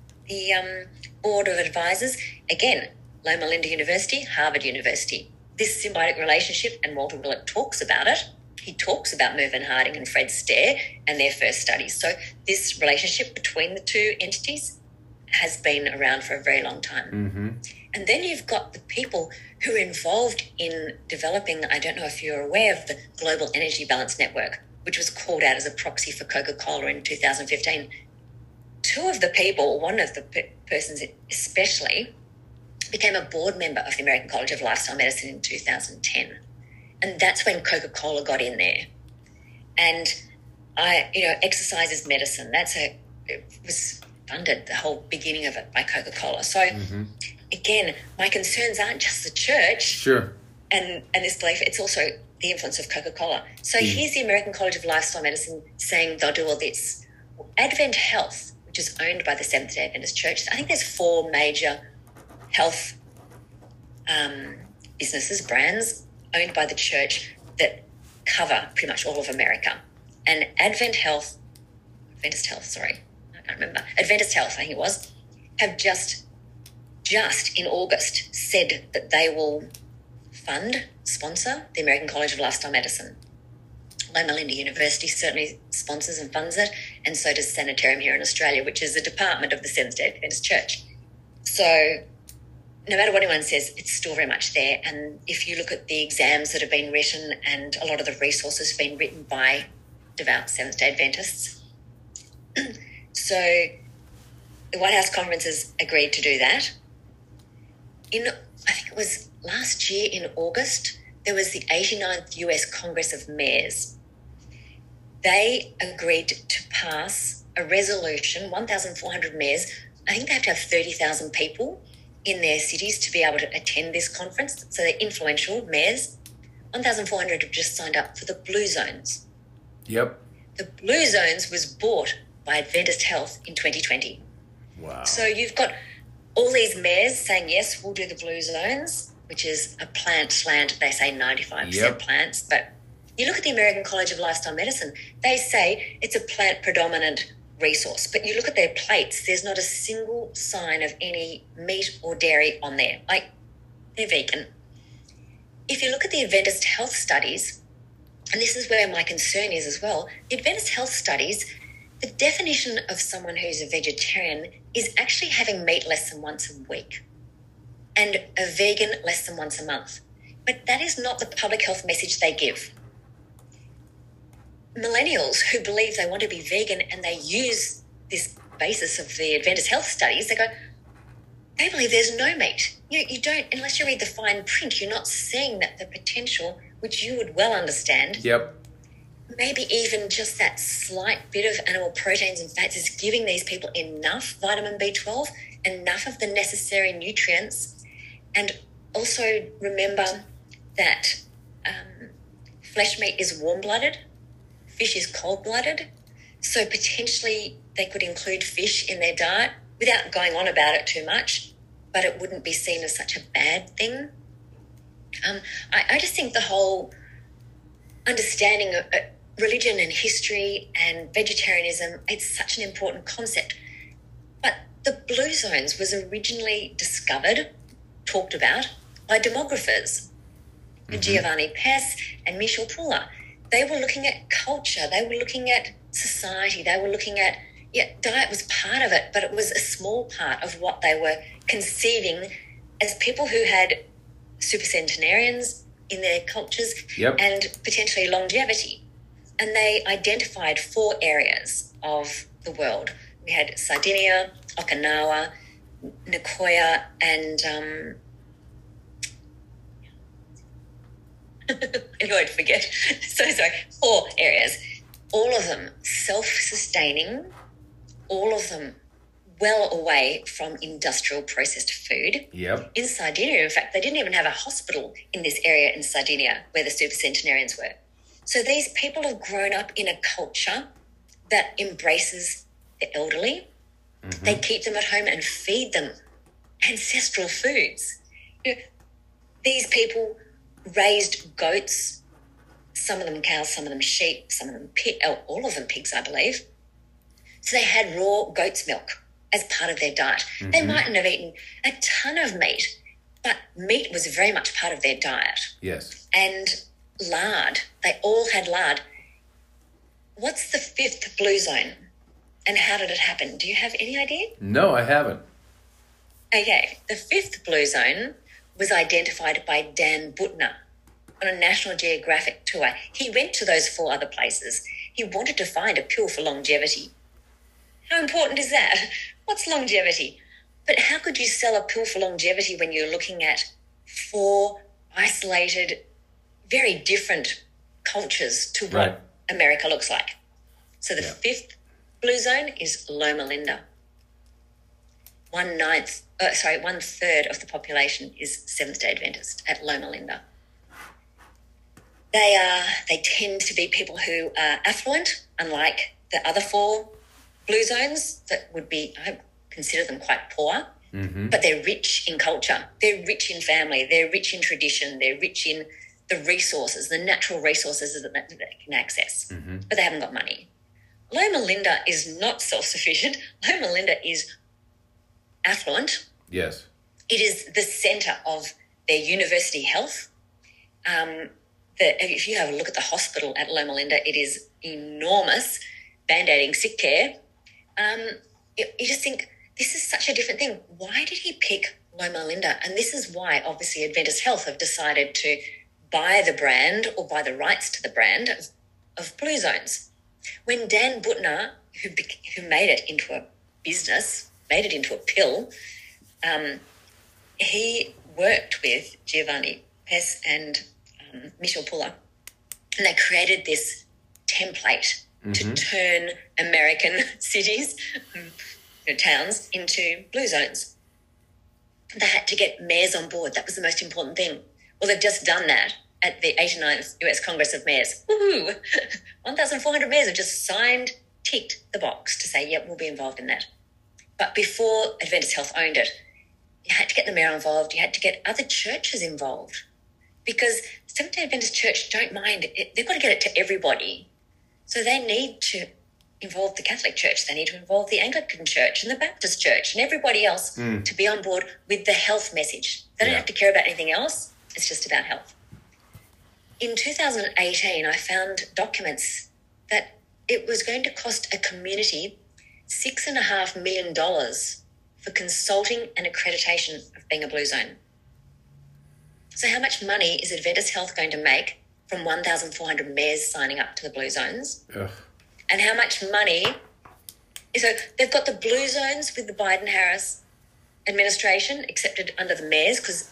board of advisors. Again, Loma Linda University, Harvard University. This symbiotic relationship, and Walter Willett talks about it. He talks about Mervyn Harding and Fred Stair and their first studies. So this relationship between the two entities has been around for a very long time. Mm-hmm. And then you've got the people who are involved in developing, I don't know if you're aware of the Global Energy Balance Network, which was called out as a proxy for Coca-Cola in 2015. Two of the people, one of the persons especially, became a board member of the American College of Lifestyle Medicine in 2010. And that's when Coca-Cola got in there. And exercise is medicine. It was funded, the whole beginning of it, by Coca-Cola. So again, my concerns aren't just the church. Sure. And this belief, it's also the influence of Coca-Cola. So here's the American College of Lifestyle Medicine saying they'll do all this. Advent Health, which is owned by the Seventh-day Adventist Church, I think there's 4 major health businesses, brands, owned by the church that cover pretty much all of America. And Adventist Health, I can't remember, Adventist Health, I think it was, have just in August said that they will sponsor the American College of Lifestyle Medicine. Loma Linda University certainly sponsors and funds it, and so does Sanitarium here in Australia, which is a department of the Seventh-day Adventist Church. So no matter what anyone says, it's still very much there. And if you look at the exams that have been written, and a lot of the resources have been written by devout Seventh-day Adventists. So the White House Conference has agreed to do that. I think it was last year in August, there was the 89th US Congress of Mayors. They agreed to pass a resolution, 1,400 mayors. I think they have to have 30,000 people in their cities to be able to attend this conference. So they're influential mayors. 1,400 have just signed up for the Blue Zones. Yep. The Blue Zones was bought by Adventist Health in 2020. Wow. So you've got all these mayors saying, yes, we'll do the Blue Zones, which is a plant slant. They say 95% plants. But you look at the American College of Lifestyle Medicine, they say it's a plant-predominant resource. But you look at their plates, there's not a single sign of any meat or dairy on there. They're vegan. If you look at the Adventist Health studies, and this is where my concern is as well, the Adventist Health studies, the definition of someone who's a vegetarian is actually having meat less than once a week and a vegan less than once a month. But that is not the public health message they give. Millennials who believe they want to be vegan and they use this basis of the Adventist Health studies, they believe there's no meat. You don't, unless you read the fine print, you're not seeing that the potential, which you would well understand. Yep. Maybe even just that slight bit of animal proteins and fats is giving these people enough vitamin B12, enough of the necessary nutrients. And also remember that flesh meat is warm-blooded. fish is cold-blooded, so potentially they could include fish in their diet without going on about it too much, but it wouldn't be seen as such a bad thing. I just think the whole understanding of religion and history and vegetarianism, it's such an important concept. But the blue zones was originally discovered, talked about, by demographers. Giovanni Pes and Michel Pula. They were looking at culture, they were looking at society, they were looking at, diet was part of it, but it was a small part of what they were conceiving as people who had supercentenarians in their cultures and potentially longevity. And they identified 4 areas of the world. We had Sardinia, Okinawa, Nicoya, and I know I'd forget. So sorry. 4 areas. All of them self-sustaining, all of them well away from industrial processed food. Yep. In Sardinia, in fact, they didn't even have a hospital in this area in Sardinia where the supercentenarians were. So these people have grown up in a culture that embraces the elderly. Mm-hmm. They keep them at home and feed them ancestral foods. These people raised goats, some of them cows, some of them sheep, some of them all of them pigs, I believe. So they had raw goat's milk as part of their diet. Mm-hmm. They mightn't have eaten a ton of meat, but meat was very much part of their diet. Yes. And lard, they all had lard. What's the 5th blue zone and how did it happen? Do you have any idea? No, I haven't. Okay, the 5th blue zone was identified by Dan Buettner on a National Geographic tour. He went to those 4 other places. He wanted to find a pill for longevity. How important is that? What's longevity? But how could you sell a pill for longevity when you're looking at 4 isolated, very different cultures to what America looks like? So the 5th blue zone is Loma Linda. 1/3 of the population is Seventh-day Adventist at Loma Linda. They tend to be people who are affluent, unlike the other 4 blue zones that would be, I consider them quite poor, but they're rich in culture. They're rich in family. They're rich in tradition. They're rich in the resources, the natural resources that they can access, but they haven't got money. Loma Linda is not self-sufficient. Loma Linda is affluent. Yes. It is the centre of their university health. If you have a look at the hospital at Loma Linda, it is enormous, band-aiding sick care. You just think, this is such a different thing. Why did he pick Loma Linda? And this is why, obviously, Adventist Health have decided to buy the brand or buy the rights to the brand of Blue Zones. When Dan Buettner, who made it into a business, made it into a pill, he worked with Giovanni Pes and Michel Pula, and they created this template to turn American cities, towns, into blue zones. They had to get mayors on board. That was the most important thing. Well, they've just done that at the 89th US Congress of Mayors. Woohoo! 1,400 mayors have just ticked the box to say, yep, we'll be involved in that. But before Adventist Health owned it, you had to get the mayor involved. You had to get other churches involved, because Seventh-day Adventist Church don't mind. They've got to get it to everybody. So they need to involve the Catholic Church. They need to involve the Anglican Church and the Baptist Church and everybody else to be on board with the health message. They don't have to care about anything else. It's just about health. In 2018, I found documents that it was going to cost a community $6.5 million for consulting and accreditation of being a blue zone. So how much money is Adventist Health going to make from 1,400 mayors signing up to the blue zones? Ugh. And how much money? So they've got the blue zones with the Biden-Harris administration accepted under the mayors, because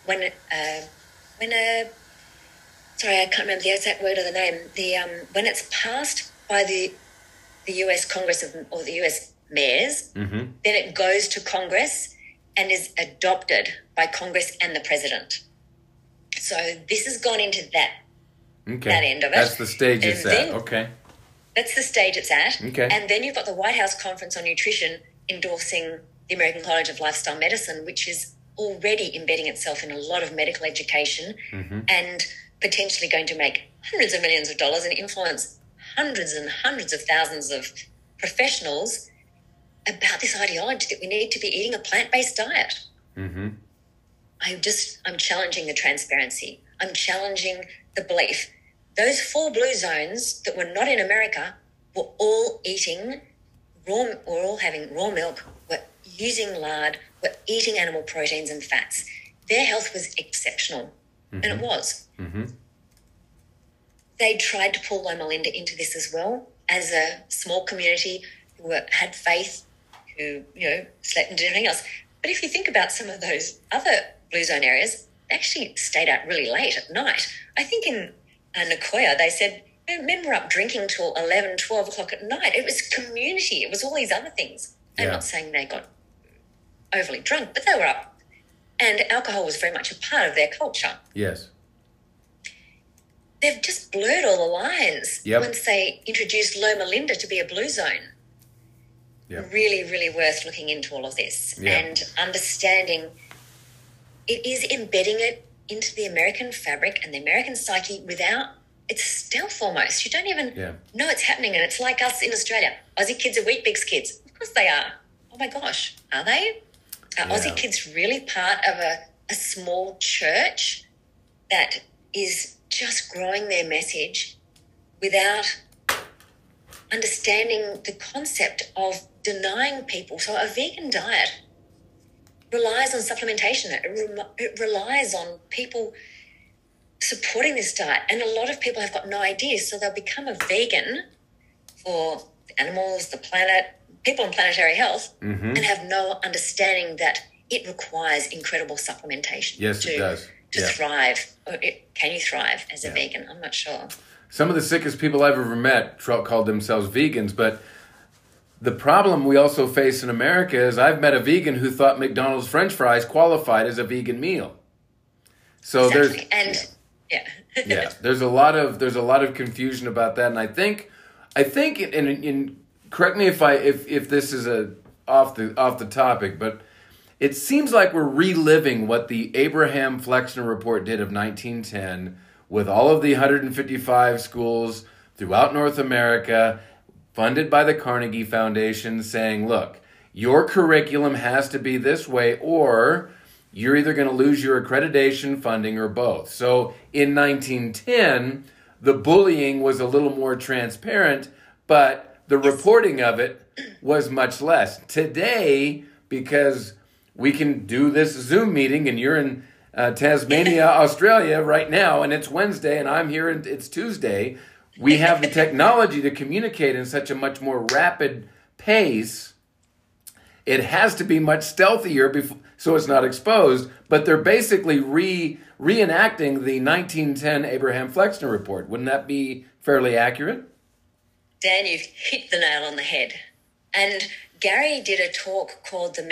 sorry, I can't remember the exact word of the name. When it's passed by the US Congress or the US mayors, then it goes to Congress and is adopted by Congress and the president. So this has gone into that end of it. That's the stage it's at. Okay. That's the stage it's at. Okay. And then you've got the White House Conference on Nutrition endorsing the American College of Lifestyle Medicine, which is already embedding itself in a lot of medical education and potentially going to make hundreds of millions of dollars and influence hundreds and hundreds of thousands of professionals about this ideology that we need to be eating a plant-based diet. I'm challenging the transparency. I'm challenging the belief. Those 4 blue zones that were not in America were all eating were all having raw milk, were using lard, were eating animal proteins and fats. Their health was exceptional, and it was. They tried to pull Loma Linda into this as well as a small community who had faith, who, slept and did everything else. But if you think about some of those other blue zone areas, they actually stayed out really late at night. I think in Nicoya, they said, men were up drinking till 11, 12 o'clock at night. It was community. It was all these other things. I'm not saying they got overly drunk, but they were up. And alcohol was very much a part of their culture. Yes. They've just blurred all the lines once they introduced Loma Linda to be a blue zone. Really, really worth looking into all of this and understanding it is embedding it into the American fabric and the American psyche without, it's stealth almost. You don't even know it's happening. And it's like us in Australia. Aussie kids are Weet Bix kids. Of course they are. Oh my gosh. Are they? Are Aussie kids really part of a small church that is just growing their message without understanding the concept of denying people? So a vegan diet relies on supplementation. It relies on people supporting this diet. And a lot of people have got no idea. So they'll become a vegan for the animals, the planet, people in planetary health, and have no understanding that it requires incredible supplementation. Yes, it does. To thrive. Can you thrive as a vegan? I'm not sure. Some of the sickest people I've ever met called themselves vegans, but the problem we also face in America is I've met a vegan who thought McDonald's French fries qualified as a vegan meal. So there's there's a lot of confusion about that, and I think and correct me if this is off the topic, but it seems like we're reliving what the Abraham Flexner Report did of 1910 with all of the 155 schools throughout North America, funded by the Carnegie Foundation, saying, look, your curriculum has to be this way, or you're either going to lose your accreditation funding or both. So in 1910, the bullying was a little more transparent, but the reporting of it was much less. Today, because we can do this Zoom meeting and you're in Tasmania, Australia right now, and it's Wednesday, and I'm here and it's Tuesday. We have the technology to communicate in such a much more rapid pace. It has to be much stealthier so it's not exposed, but they're basically reenacting the 1910 Abraham Flexner Report. Wouldn't that be fairly accurate? Dan, you've hit the nail on the head. And Gary did a talk called the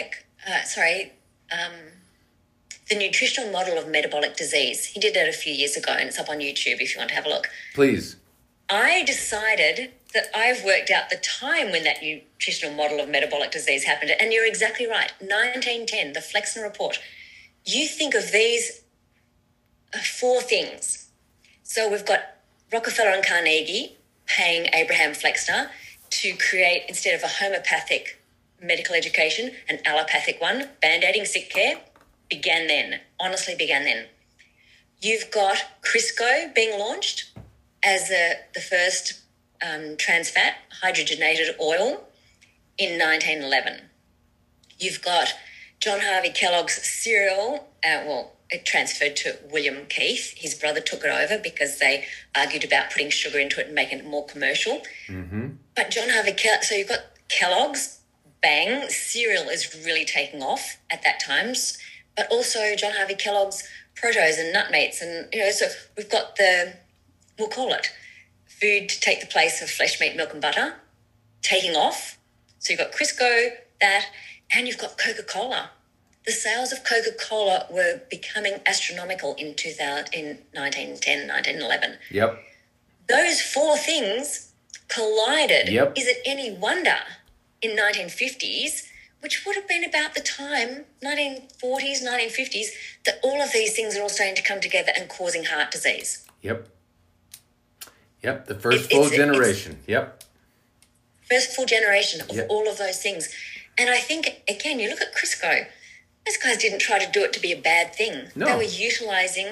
nutritional model of metabolic disease. He did that a few years ago, and it's up on YouTube if you want to have a look. Please. I decided that I've worked out the time when that nutritional model of metabolic disease happened. And you're exactly right. 1910, the Flexner Report. You think of these 4 things. So we've got Rockefeller and Carnegie paying Abraham Flexner to create, instead of a homeopathic medical education, an allopathic one. Band-aiding sick care began then, honestly began then. You've got Crisco being launched as the first trans fat hydrogenated oil in 1911. You've got John Harvey Kellogg's cereal, it transferred to William Keith. His brother took it over because they argued about putting sugar into it and making it more commercial. But John Harvey Kellogg, so you've got Kellogg's, bang, cereal is really taking off at that time. But also John Harvey Kellogg's Protos and nut meats. And, so we've got we'll call it food to take the place of flesh, meat, milk and butter taking off. So you've got Crisco, that, and you've got Coca-Cola. The sales of Coca-Cola were becoming astronomical in 1910, 1911. Yep. Those 4 things collided. Yep. Is it any wonder in 1950s, which would have been about the time, 1940s, 1950s, that all of these things are all starting to come together and causing heart disease? Yep. Yep, the first full generation. Yep. First full generation of all of those things. And I think, again, you look at Crisco, those guys didn't try to do it to be a bad thing. No. They were utilising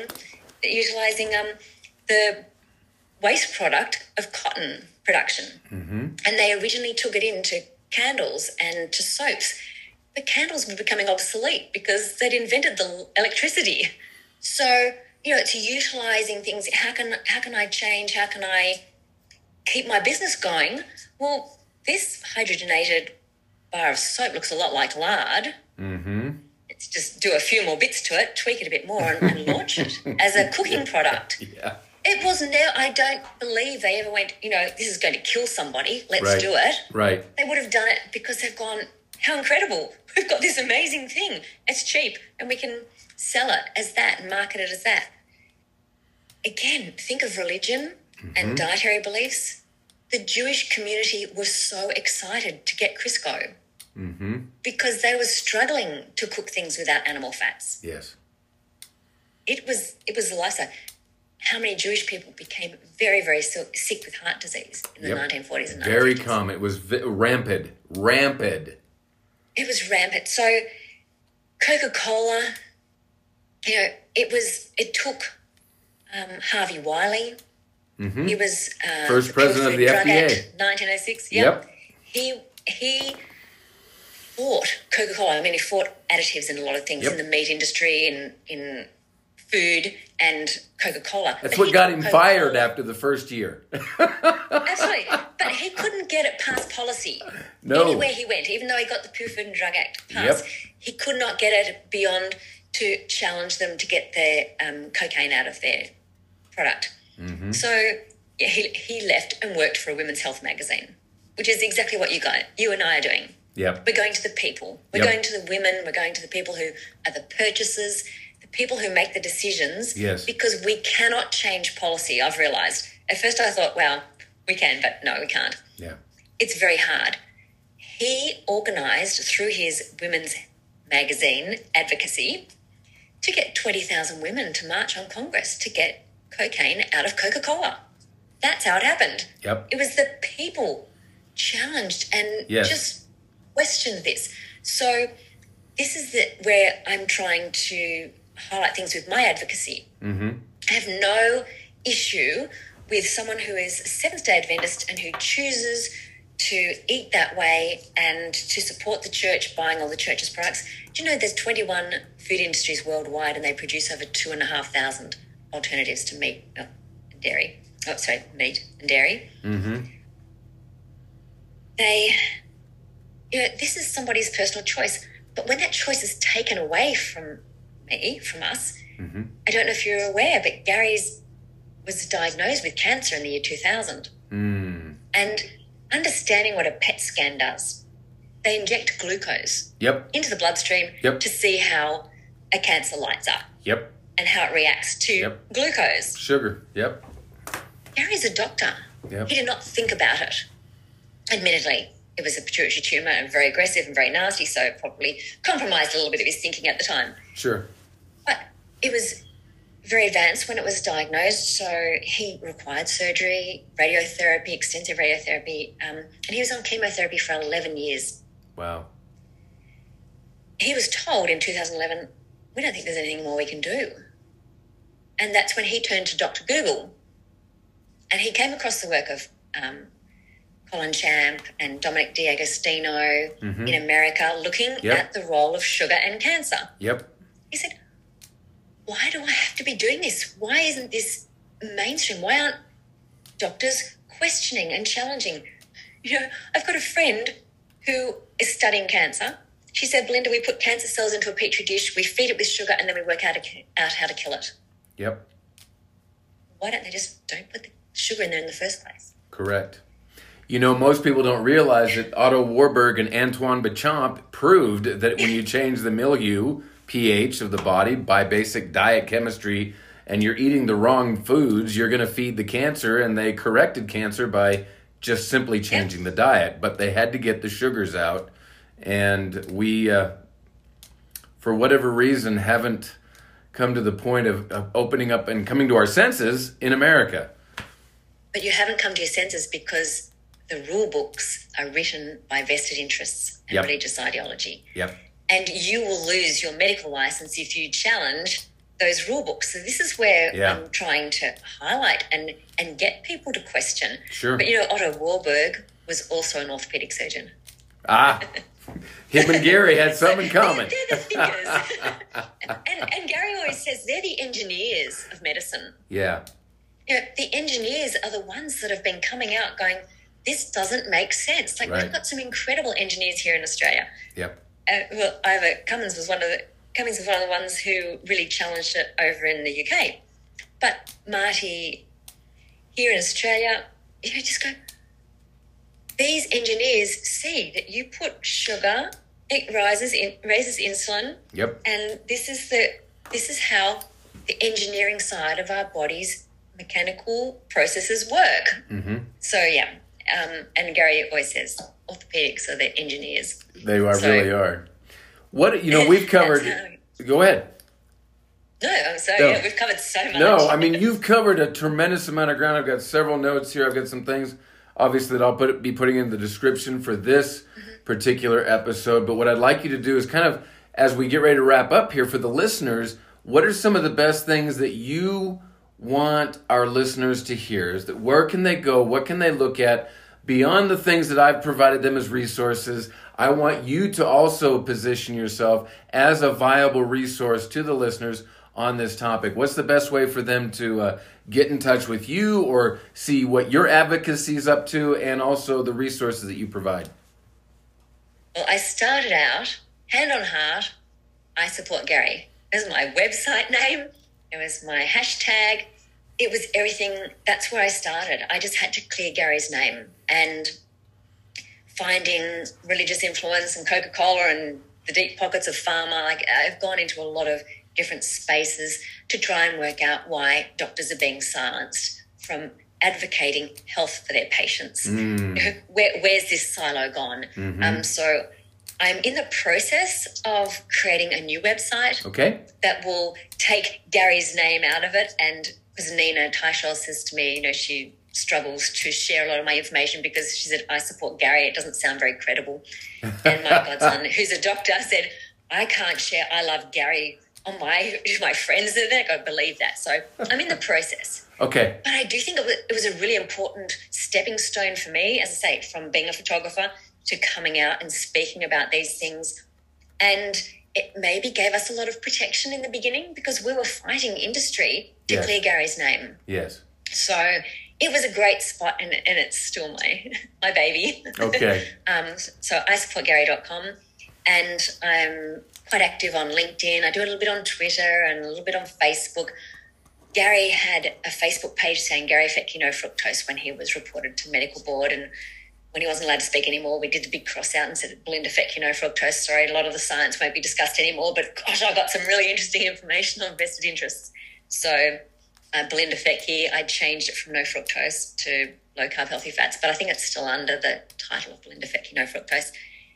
the waste product of cotton production. Mm-hmm. And they originally took it into candles and to soaps. But candles were becoming obsolete because they'd invented the electricity. So, it's utilising things. How can I change? How can I keep my business going? Well, this hydrogenated bar of soap looks a lot like lard. Mm-hmm. Let's just do a few more bits to it, tweak it a bit more and launch it as a cooking product. Yeah. It was I don't believe they ever went, this is going to kill somebody. Let's do it. Right. They would have done it because they've gone, how incredible. We've got this amazing thing. It's cheap and we can sell it as that and market it as that. Again, think of religion and dietary beliefs. The Jewish community was so excited to get Crisco because they were struggling to cook things without animal fats. Yes. It was a lifestyle. How many Jewish people became very, very sick with heart disease in the 1940s and 1950s? Very common. It was rampant. It was rampant. So Coca-Cola, it took Harvey Wiley. Mm-hmm. He was first president of the Drug FDA. Act, 1906. Yep. He fought Coca-Cola. I mean, he fought additives in a lot of things in the meat industry, in food and Coca-Cola. That's what got him fired after the first year. Absolutely. But he couldn't get it past policy. No. Anywhere he went, even though he got the Pure Food and Drug Act passed, he could not get it beyond to challenge them to get their cocaine out of their product. Mm-hmm. So he left and worked for a women's health magazine, which is exactly what you and I are doing. Yep. We're going to the people. We're going to the women. We're going to the people who are the purchasers, the people who make the decisions. Yes. Because we cannot change policy, I've realised. At first I thought, well, we can, but no, we can't. Yeah. It's very hard. He organised through his women's magazine advocacy to get 20,000 women to march on Congress to get cocaine out of Coca-Cola. That's how it happened. Yep. It was the people challenged and just questioned this. So this is where I'm trying to highlight things with my advocacy. Mm-hmm. I have no issue with someone who is a Seventh-day Adventist and who chooses to eat that way and to support the church, buying all the church's products. Do you know there's 21 food industries worldwide and they produce over 2,500 alternatives to meat and dairy. Meat and dairy. Mm-hmm. This is somebody's personal choice. But when that choice is taken away from us, I don't know if you're aware, but Gary was diagnosed with cancer in the year 2000. Mm. And understanding what a PET scan does, they inject glucose into the bloodstream to see how a cancer lights up. Yep. And how it reacts to glucose. Sugar. Yep. Gary's a doctor. Yep. He did not think about it. Admittedly, it was a pituitary tumour and very aggressive and very nasty, so it probably compromised a little bit of his thinking at the time. Sure. But it was very advanced when it was diagnosed, so he required surgery, radiotherapy, extensive radiotherapy, and he was on chemotherapy for 11 years. Wow. He was told in 2011, we don't think there's anything more we can do. And that's when he turned to Dr. Google. And he came across the work of Colin Champ and Dominic D'Agostino in America looking at the role of sugar and cancer. Yep. He said, why do I have to be doing this? Why isn't this mainstream? Why aren't doctors questioning and challenging? I've got a friend who is studying cancer. She said, Belinda, we put cancer cells into a petri dish, we feed it with sugar, and then we work out how to kill it. Yep. Why don't they just don't put the sugar in there in the first place? Correct. Most people don't realize that Otto Warburg and Antoine Béchamp proved that when you change the milieu, pH of the body by basic diet chemistry, and you're eating the wrong foods, you're going to feed the cancer, and they corrected cancer by just simply changing the diet, but they had to get the sugars out. And we, for whatever reason, haven't come to the point of opening up and coming to our senses in America. But you haven't come to your senses because the rule books are written by vested interests and religious ideology. Yep. And you will lose your medical license if you challenge those rule books. So this is where I'm trying to highlight and get people to question. Sure. But, Otto Warburg was also an orthopedic surgeon. Him and Gary had something in common. They're the thinkers. and Gary always says they're the engineers of medicine. Yeah. The engineers are the ones that have been coming out going, this doesn't make sense. Like, we've got some incredible engineers here in Australia. Yep. Cummins was one of the ones who really challenged it over in the UK. But Marty, here in Australia, just go, these engineers see that you put sugar, it raises insulin. Yep. And this is how the engineering side of our body's mechanical processes work. Mm-hmm. So, and Gary always says, orthopedics are the engineers. They really are. What, we've covered... Go ahead. No, I'm sorry. We've covered so much. No, I mean, you've covered a tremendous amount of ground. I've got several notes here. I've got some things, obviously, that I'll be putting in the description for this particular episode. But what I'd like you to do is kind of, as we get ready to wrap up here for the listeners, what are some of the best things that you want our listeners to hear? Is that where can they go? What can they look at? Beyond the things that I've provided them as resources, I want you to also position yourself as a viable resource to the listeners on this topic. What's the best way for them to get in touch with you or see what your advocacy is up to and also the resources that you provide? Well, I started out, hand on heart, I support Gary. This is my website name. It was my hashtag. It was everything. That's where I started. I just had to clear Gary's name. And finding religious influence and Coca-Cola and the deep pockets of pharma, like I've gone into a lot of different spaces to try and work out why doctors are being silenced from advocating health for their patients. Where's this silo gone? So I'm in the process of creating a new website that will take Gary's name out of it. And because Nina Teichel says to me, she struggles to share a lot of my information because she said, I support Gary. It doesn't sound very credible. And my godson, who's a doctor, said, I can't share. I love Gary on my friends. They're going to believe that. So I'm in the process. Okay. But I do think it was a really important stepping stone for me, as I say, from being a photographer to coming out and speaking about these things. And it maybe gave us a lot of protection in the beginning because we were fighting industry to clear Gary's name. Yes. So it was a great spot, and it's still my baby. Okay. So I supportgary.com, and I'm quite active on LinkedIn. I do a little bit on Twitter and a little bit on Facebook. Gary had a Facebook page saying Gary Fettke no fructose when he was reported to medical board, and when he wasn't allowed to speak anymore, we did the big cross out and said, Belinda Fettke no fructose. Sorry, a lot of the science won't be discussed anymore, but gosh, I got some really interesting information on vested interests. So Belinda Fettke, I changed it from no fructose to low carb healthy fats, but I think it's still under the title of Belinda Fettke no fructose.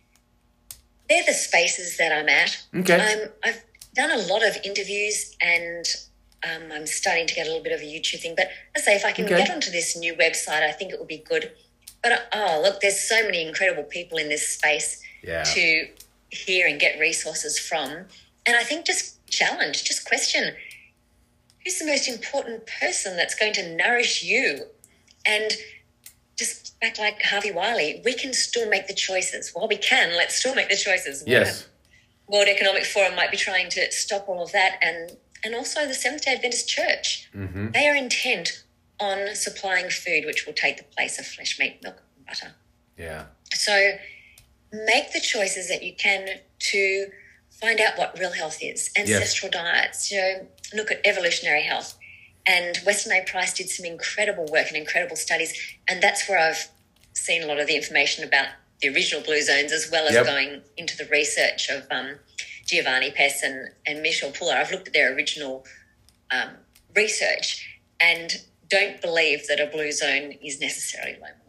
They're the spaces that I'm at. Okay. I've done a lot of interviews, and I'm starting to get a little bit of a YouTube thing. But I say, if I can get onto this new website, I think it would be good. But look, there's so many incredible people in this space to hear and get resources from. And I think just challenge, just question, who's the most important person that's going to nourish you? And just back like Harvey Wiley, we can still make the choices. Well, we can. Let's still make the choices. Yes. World Economic Forum might be trying to stop all of that. And also the Seventh-day Adventist Church. Mm-hmm. They are intent on supplying food which will take the place of flesh, meat, milk, and butter. Yeah. So make the choices that you can to find out what real health is. Ancestral diets, look at evolutionary health. And Weston A. Price did some incredible work and incredible studies. And that's where I've seen a lot of the information about the original blue zones, as well as going into the research of Giovanni Pes and Michel Puller. I've looked at their original research and don't believe that a blue zone is necessarily low molecular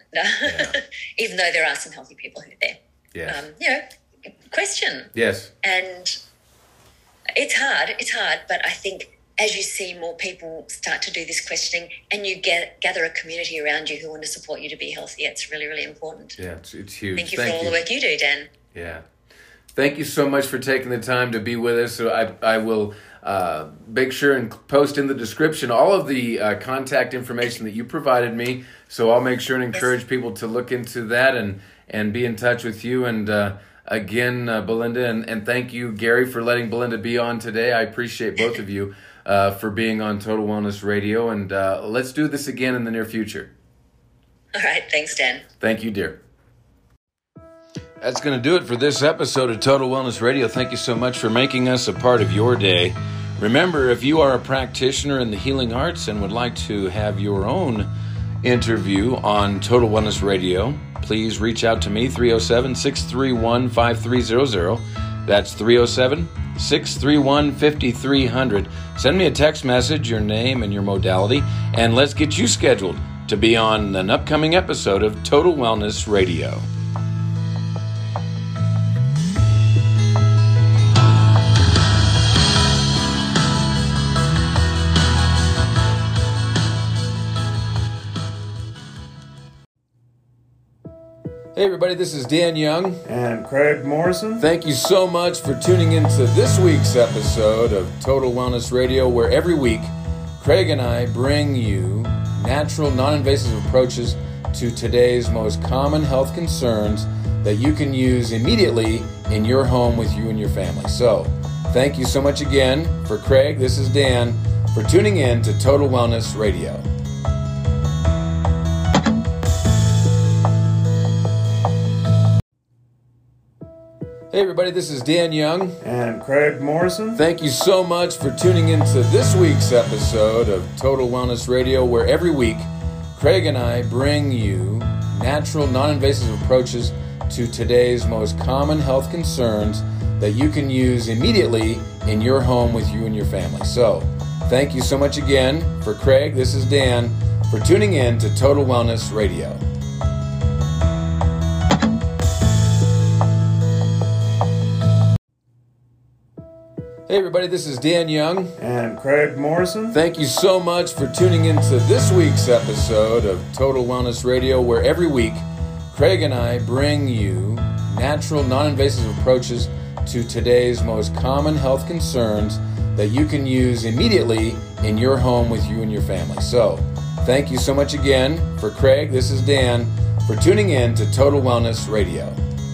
Yeah. Even though there are some healthy people who are there. Yes. Question. Yes. And it's hard, but I think as you see more people start to do this questioning and you gather a community around you who want to support you to be healthy, it's really, really important. Yeah, it's huge. Thank you for all the work you do, Dan. Yeah. Thank you so much for taking the time to be with us. So I will make sure and post in the description all of the contact information that you provided me. So I'll make sure and encourage people to look into that and be in touch with you. And again, Belinda, and thank you, Gary, for letting Belinda be on today. I appreciate both of you for being on Total Wellness Radio. And let's do this again in the near future. All right. Thanks, Dan. Thank you, dear. That's going to do it for this episode of Total Wellness Radio. Thank you so much for making us a part of your day. Remember, if you are a practitioner in the healing arts and would like to have your own interview on Total Wellness Radio, please reach out to me, 307-631-5300. That's 307-631-5300. Send me a text message, your name and your modality, and let's get you scheduled to be on an upcoming episode of Total Wellness Radio. Hey everybody, this is Dan Young and Craig Morrison. Thank you so much for tuning into this week's episode of Total Wellness Radio, where every week Craig and I bring you natural, non-invasive approaches to today's most common health concerns that you can use immediately in your home with you and your family. So, thank you so much again. For Craig, this is Dan, for tuning in to Total Wellness Radio. Hey everybody, this is Dan Young and Craig Morrison. Thank you so much for tuning into this week's episode of Total Wellness Radio, where every week Craig and I bring you natural, non-invasive approaches to today's most common health concerns that you can use immediately in your home with you and your family. So, thank you so much again. For Craig, this is Dan, for tuning in to Total Wellness Radio. Hey everybody, this is Dan Young and Craig Morrison. Thank you so much for tuning into this week's episode of Total Wellness Radio, where every week Craig and I bring you natural, non-invasive approaches to today's most common health concerns that you can use immediately in your home with you and your family. So, thank you so much again. For Craig, this is Dan, for tuning in to Total Wellness Radio.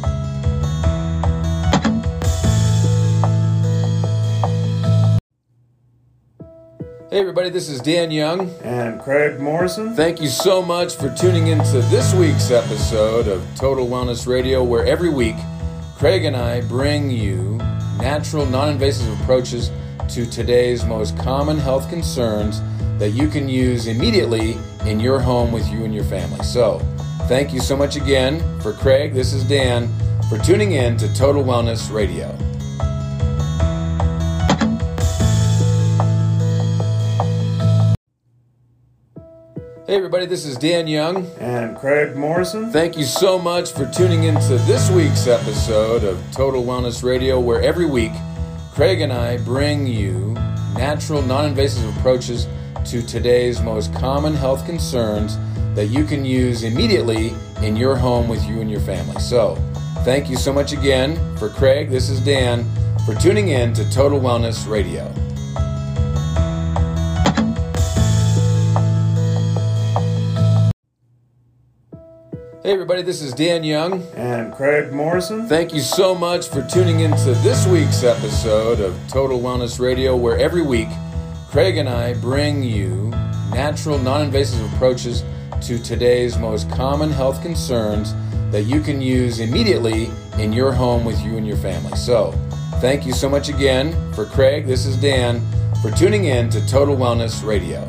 Hey everybody, this is Dan Young and Craig Morrison. Thank you so much for tuning into this week's episode of Total Wellness Radio, where every week Craig and I bring you natural, non-invasive approaches to today's most common health concerns that you can use immediately in your home with you and your family. So, thank you so much again. For Craig, this is Dan, for tuning in to Total Wellness Radio. Hey everybody, this is Dan Young and Craig Morrison. Thank you so much for tuning into this week's episode of Total Wellness Radio, where every week Craig and I bring you natural, non-invasive approaches to today's most common health concerns that you can use immediately in your home with you and your family. So, thank you so much again. For Craig, this is Dan, for tuning in to Total Wellness Radio. Hey everybody, this is Dan Young and Craig Morrison. Thank you so much for tuning into this week's episode of Total Wellness Radio, where every week Craig and I bring you natural, non-invasive approaches to today's most common health concerns that you can use immediately in your home with you and your family. So, thank you so much again. For Craig, this is Dan, for tuning in to Total Wellness Radio.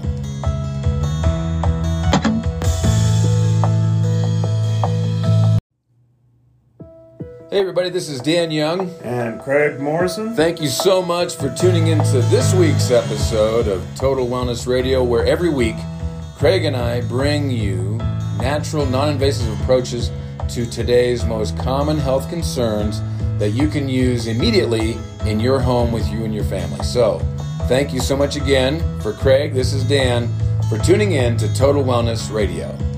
Hey everybody, this is Dan Young and Craig Morrison. Thank you so much for tuning into this week's episode of Total Wellness Radio, where every week Craig and I bring you natural, non-invasive approaches to today's most common health concerns that you can use immediately in your home with you and your family. So, thank you so much again. For Craig, this is Dan, for tuning in to Total Wellness Radio.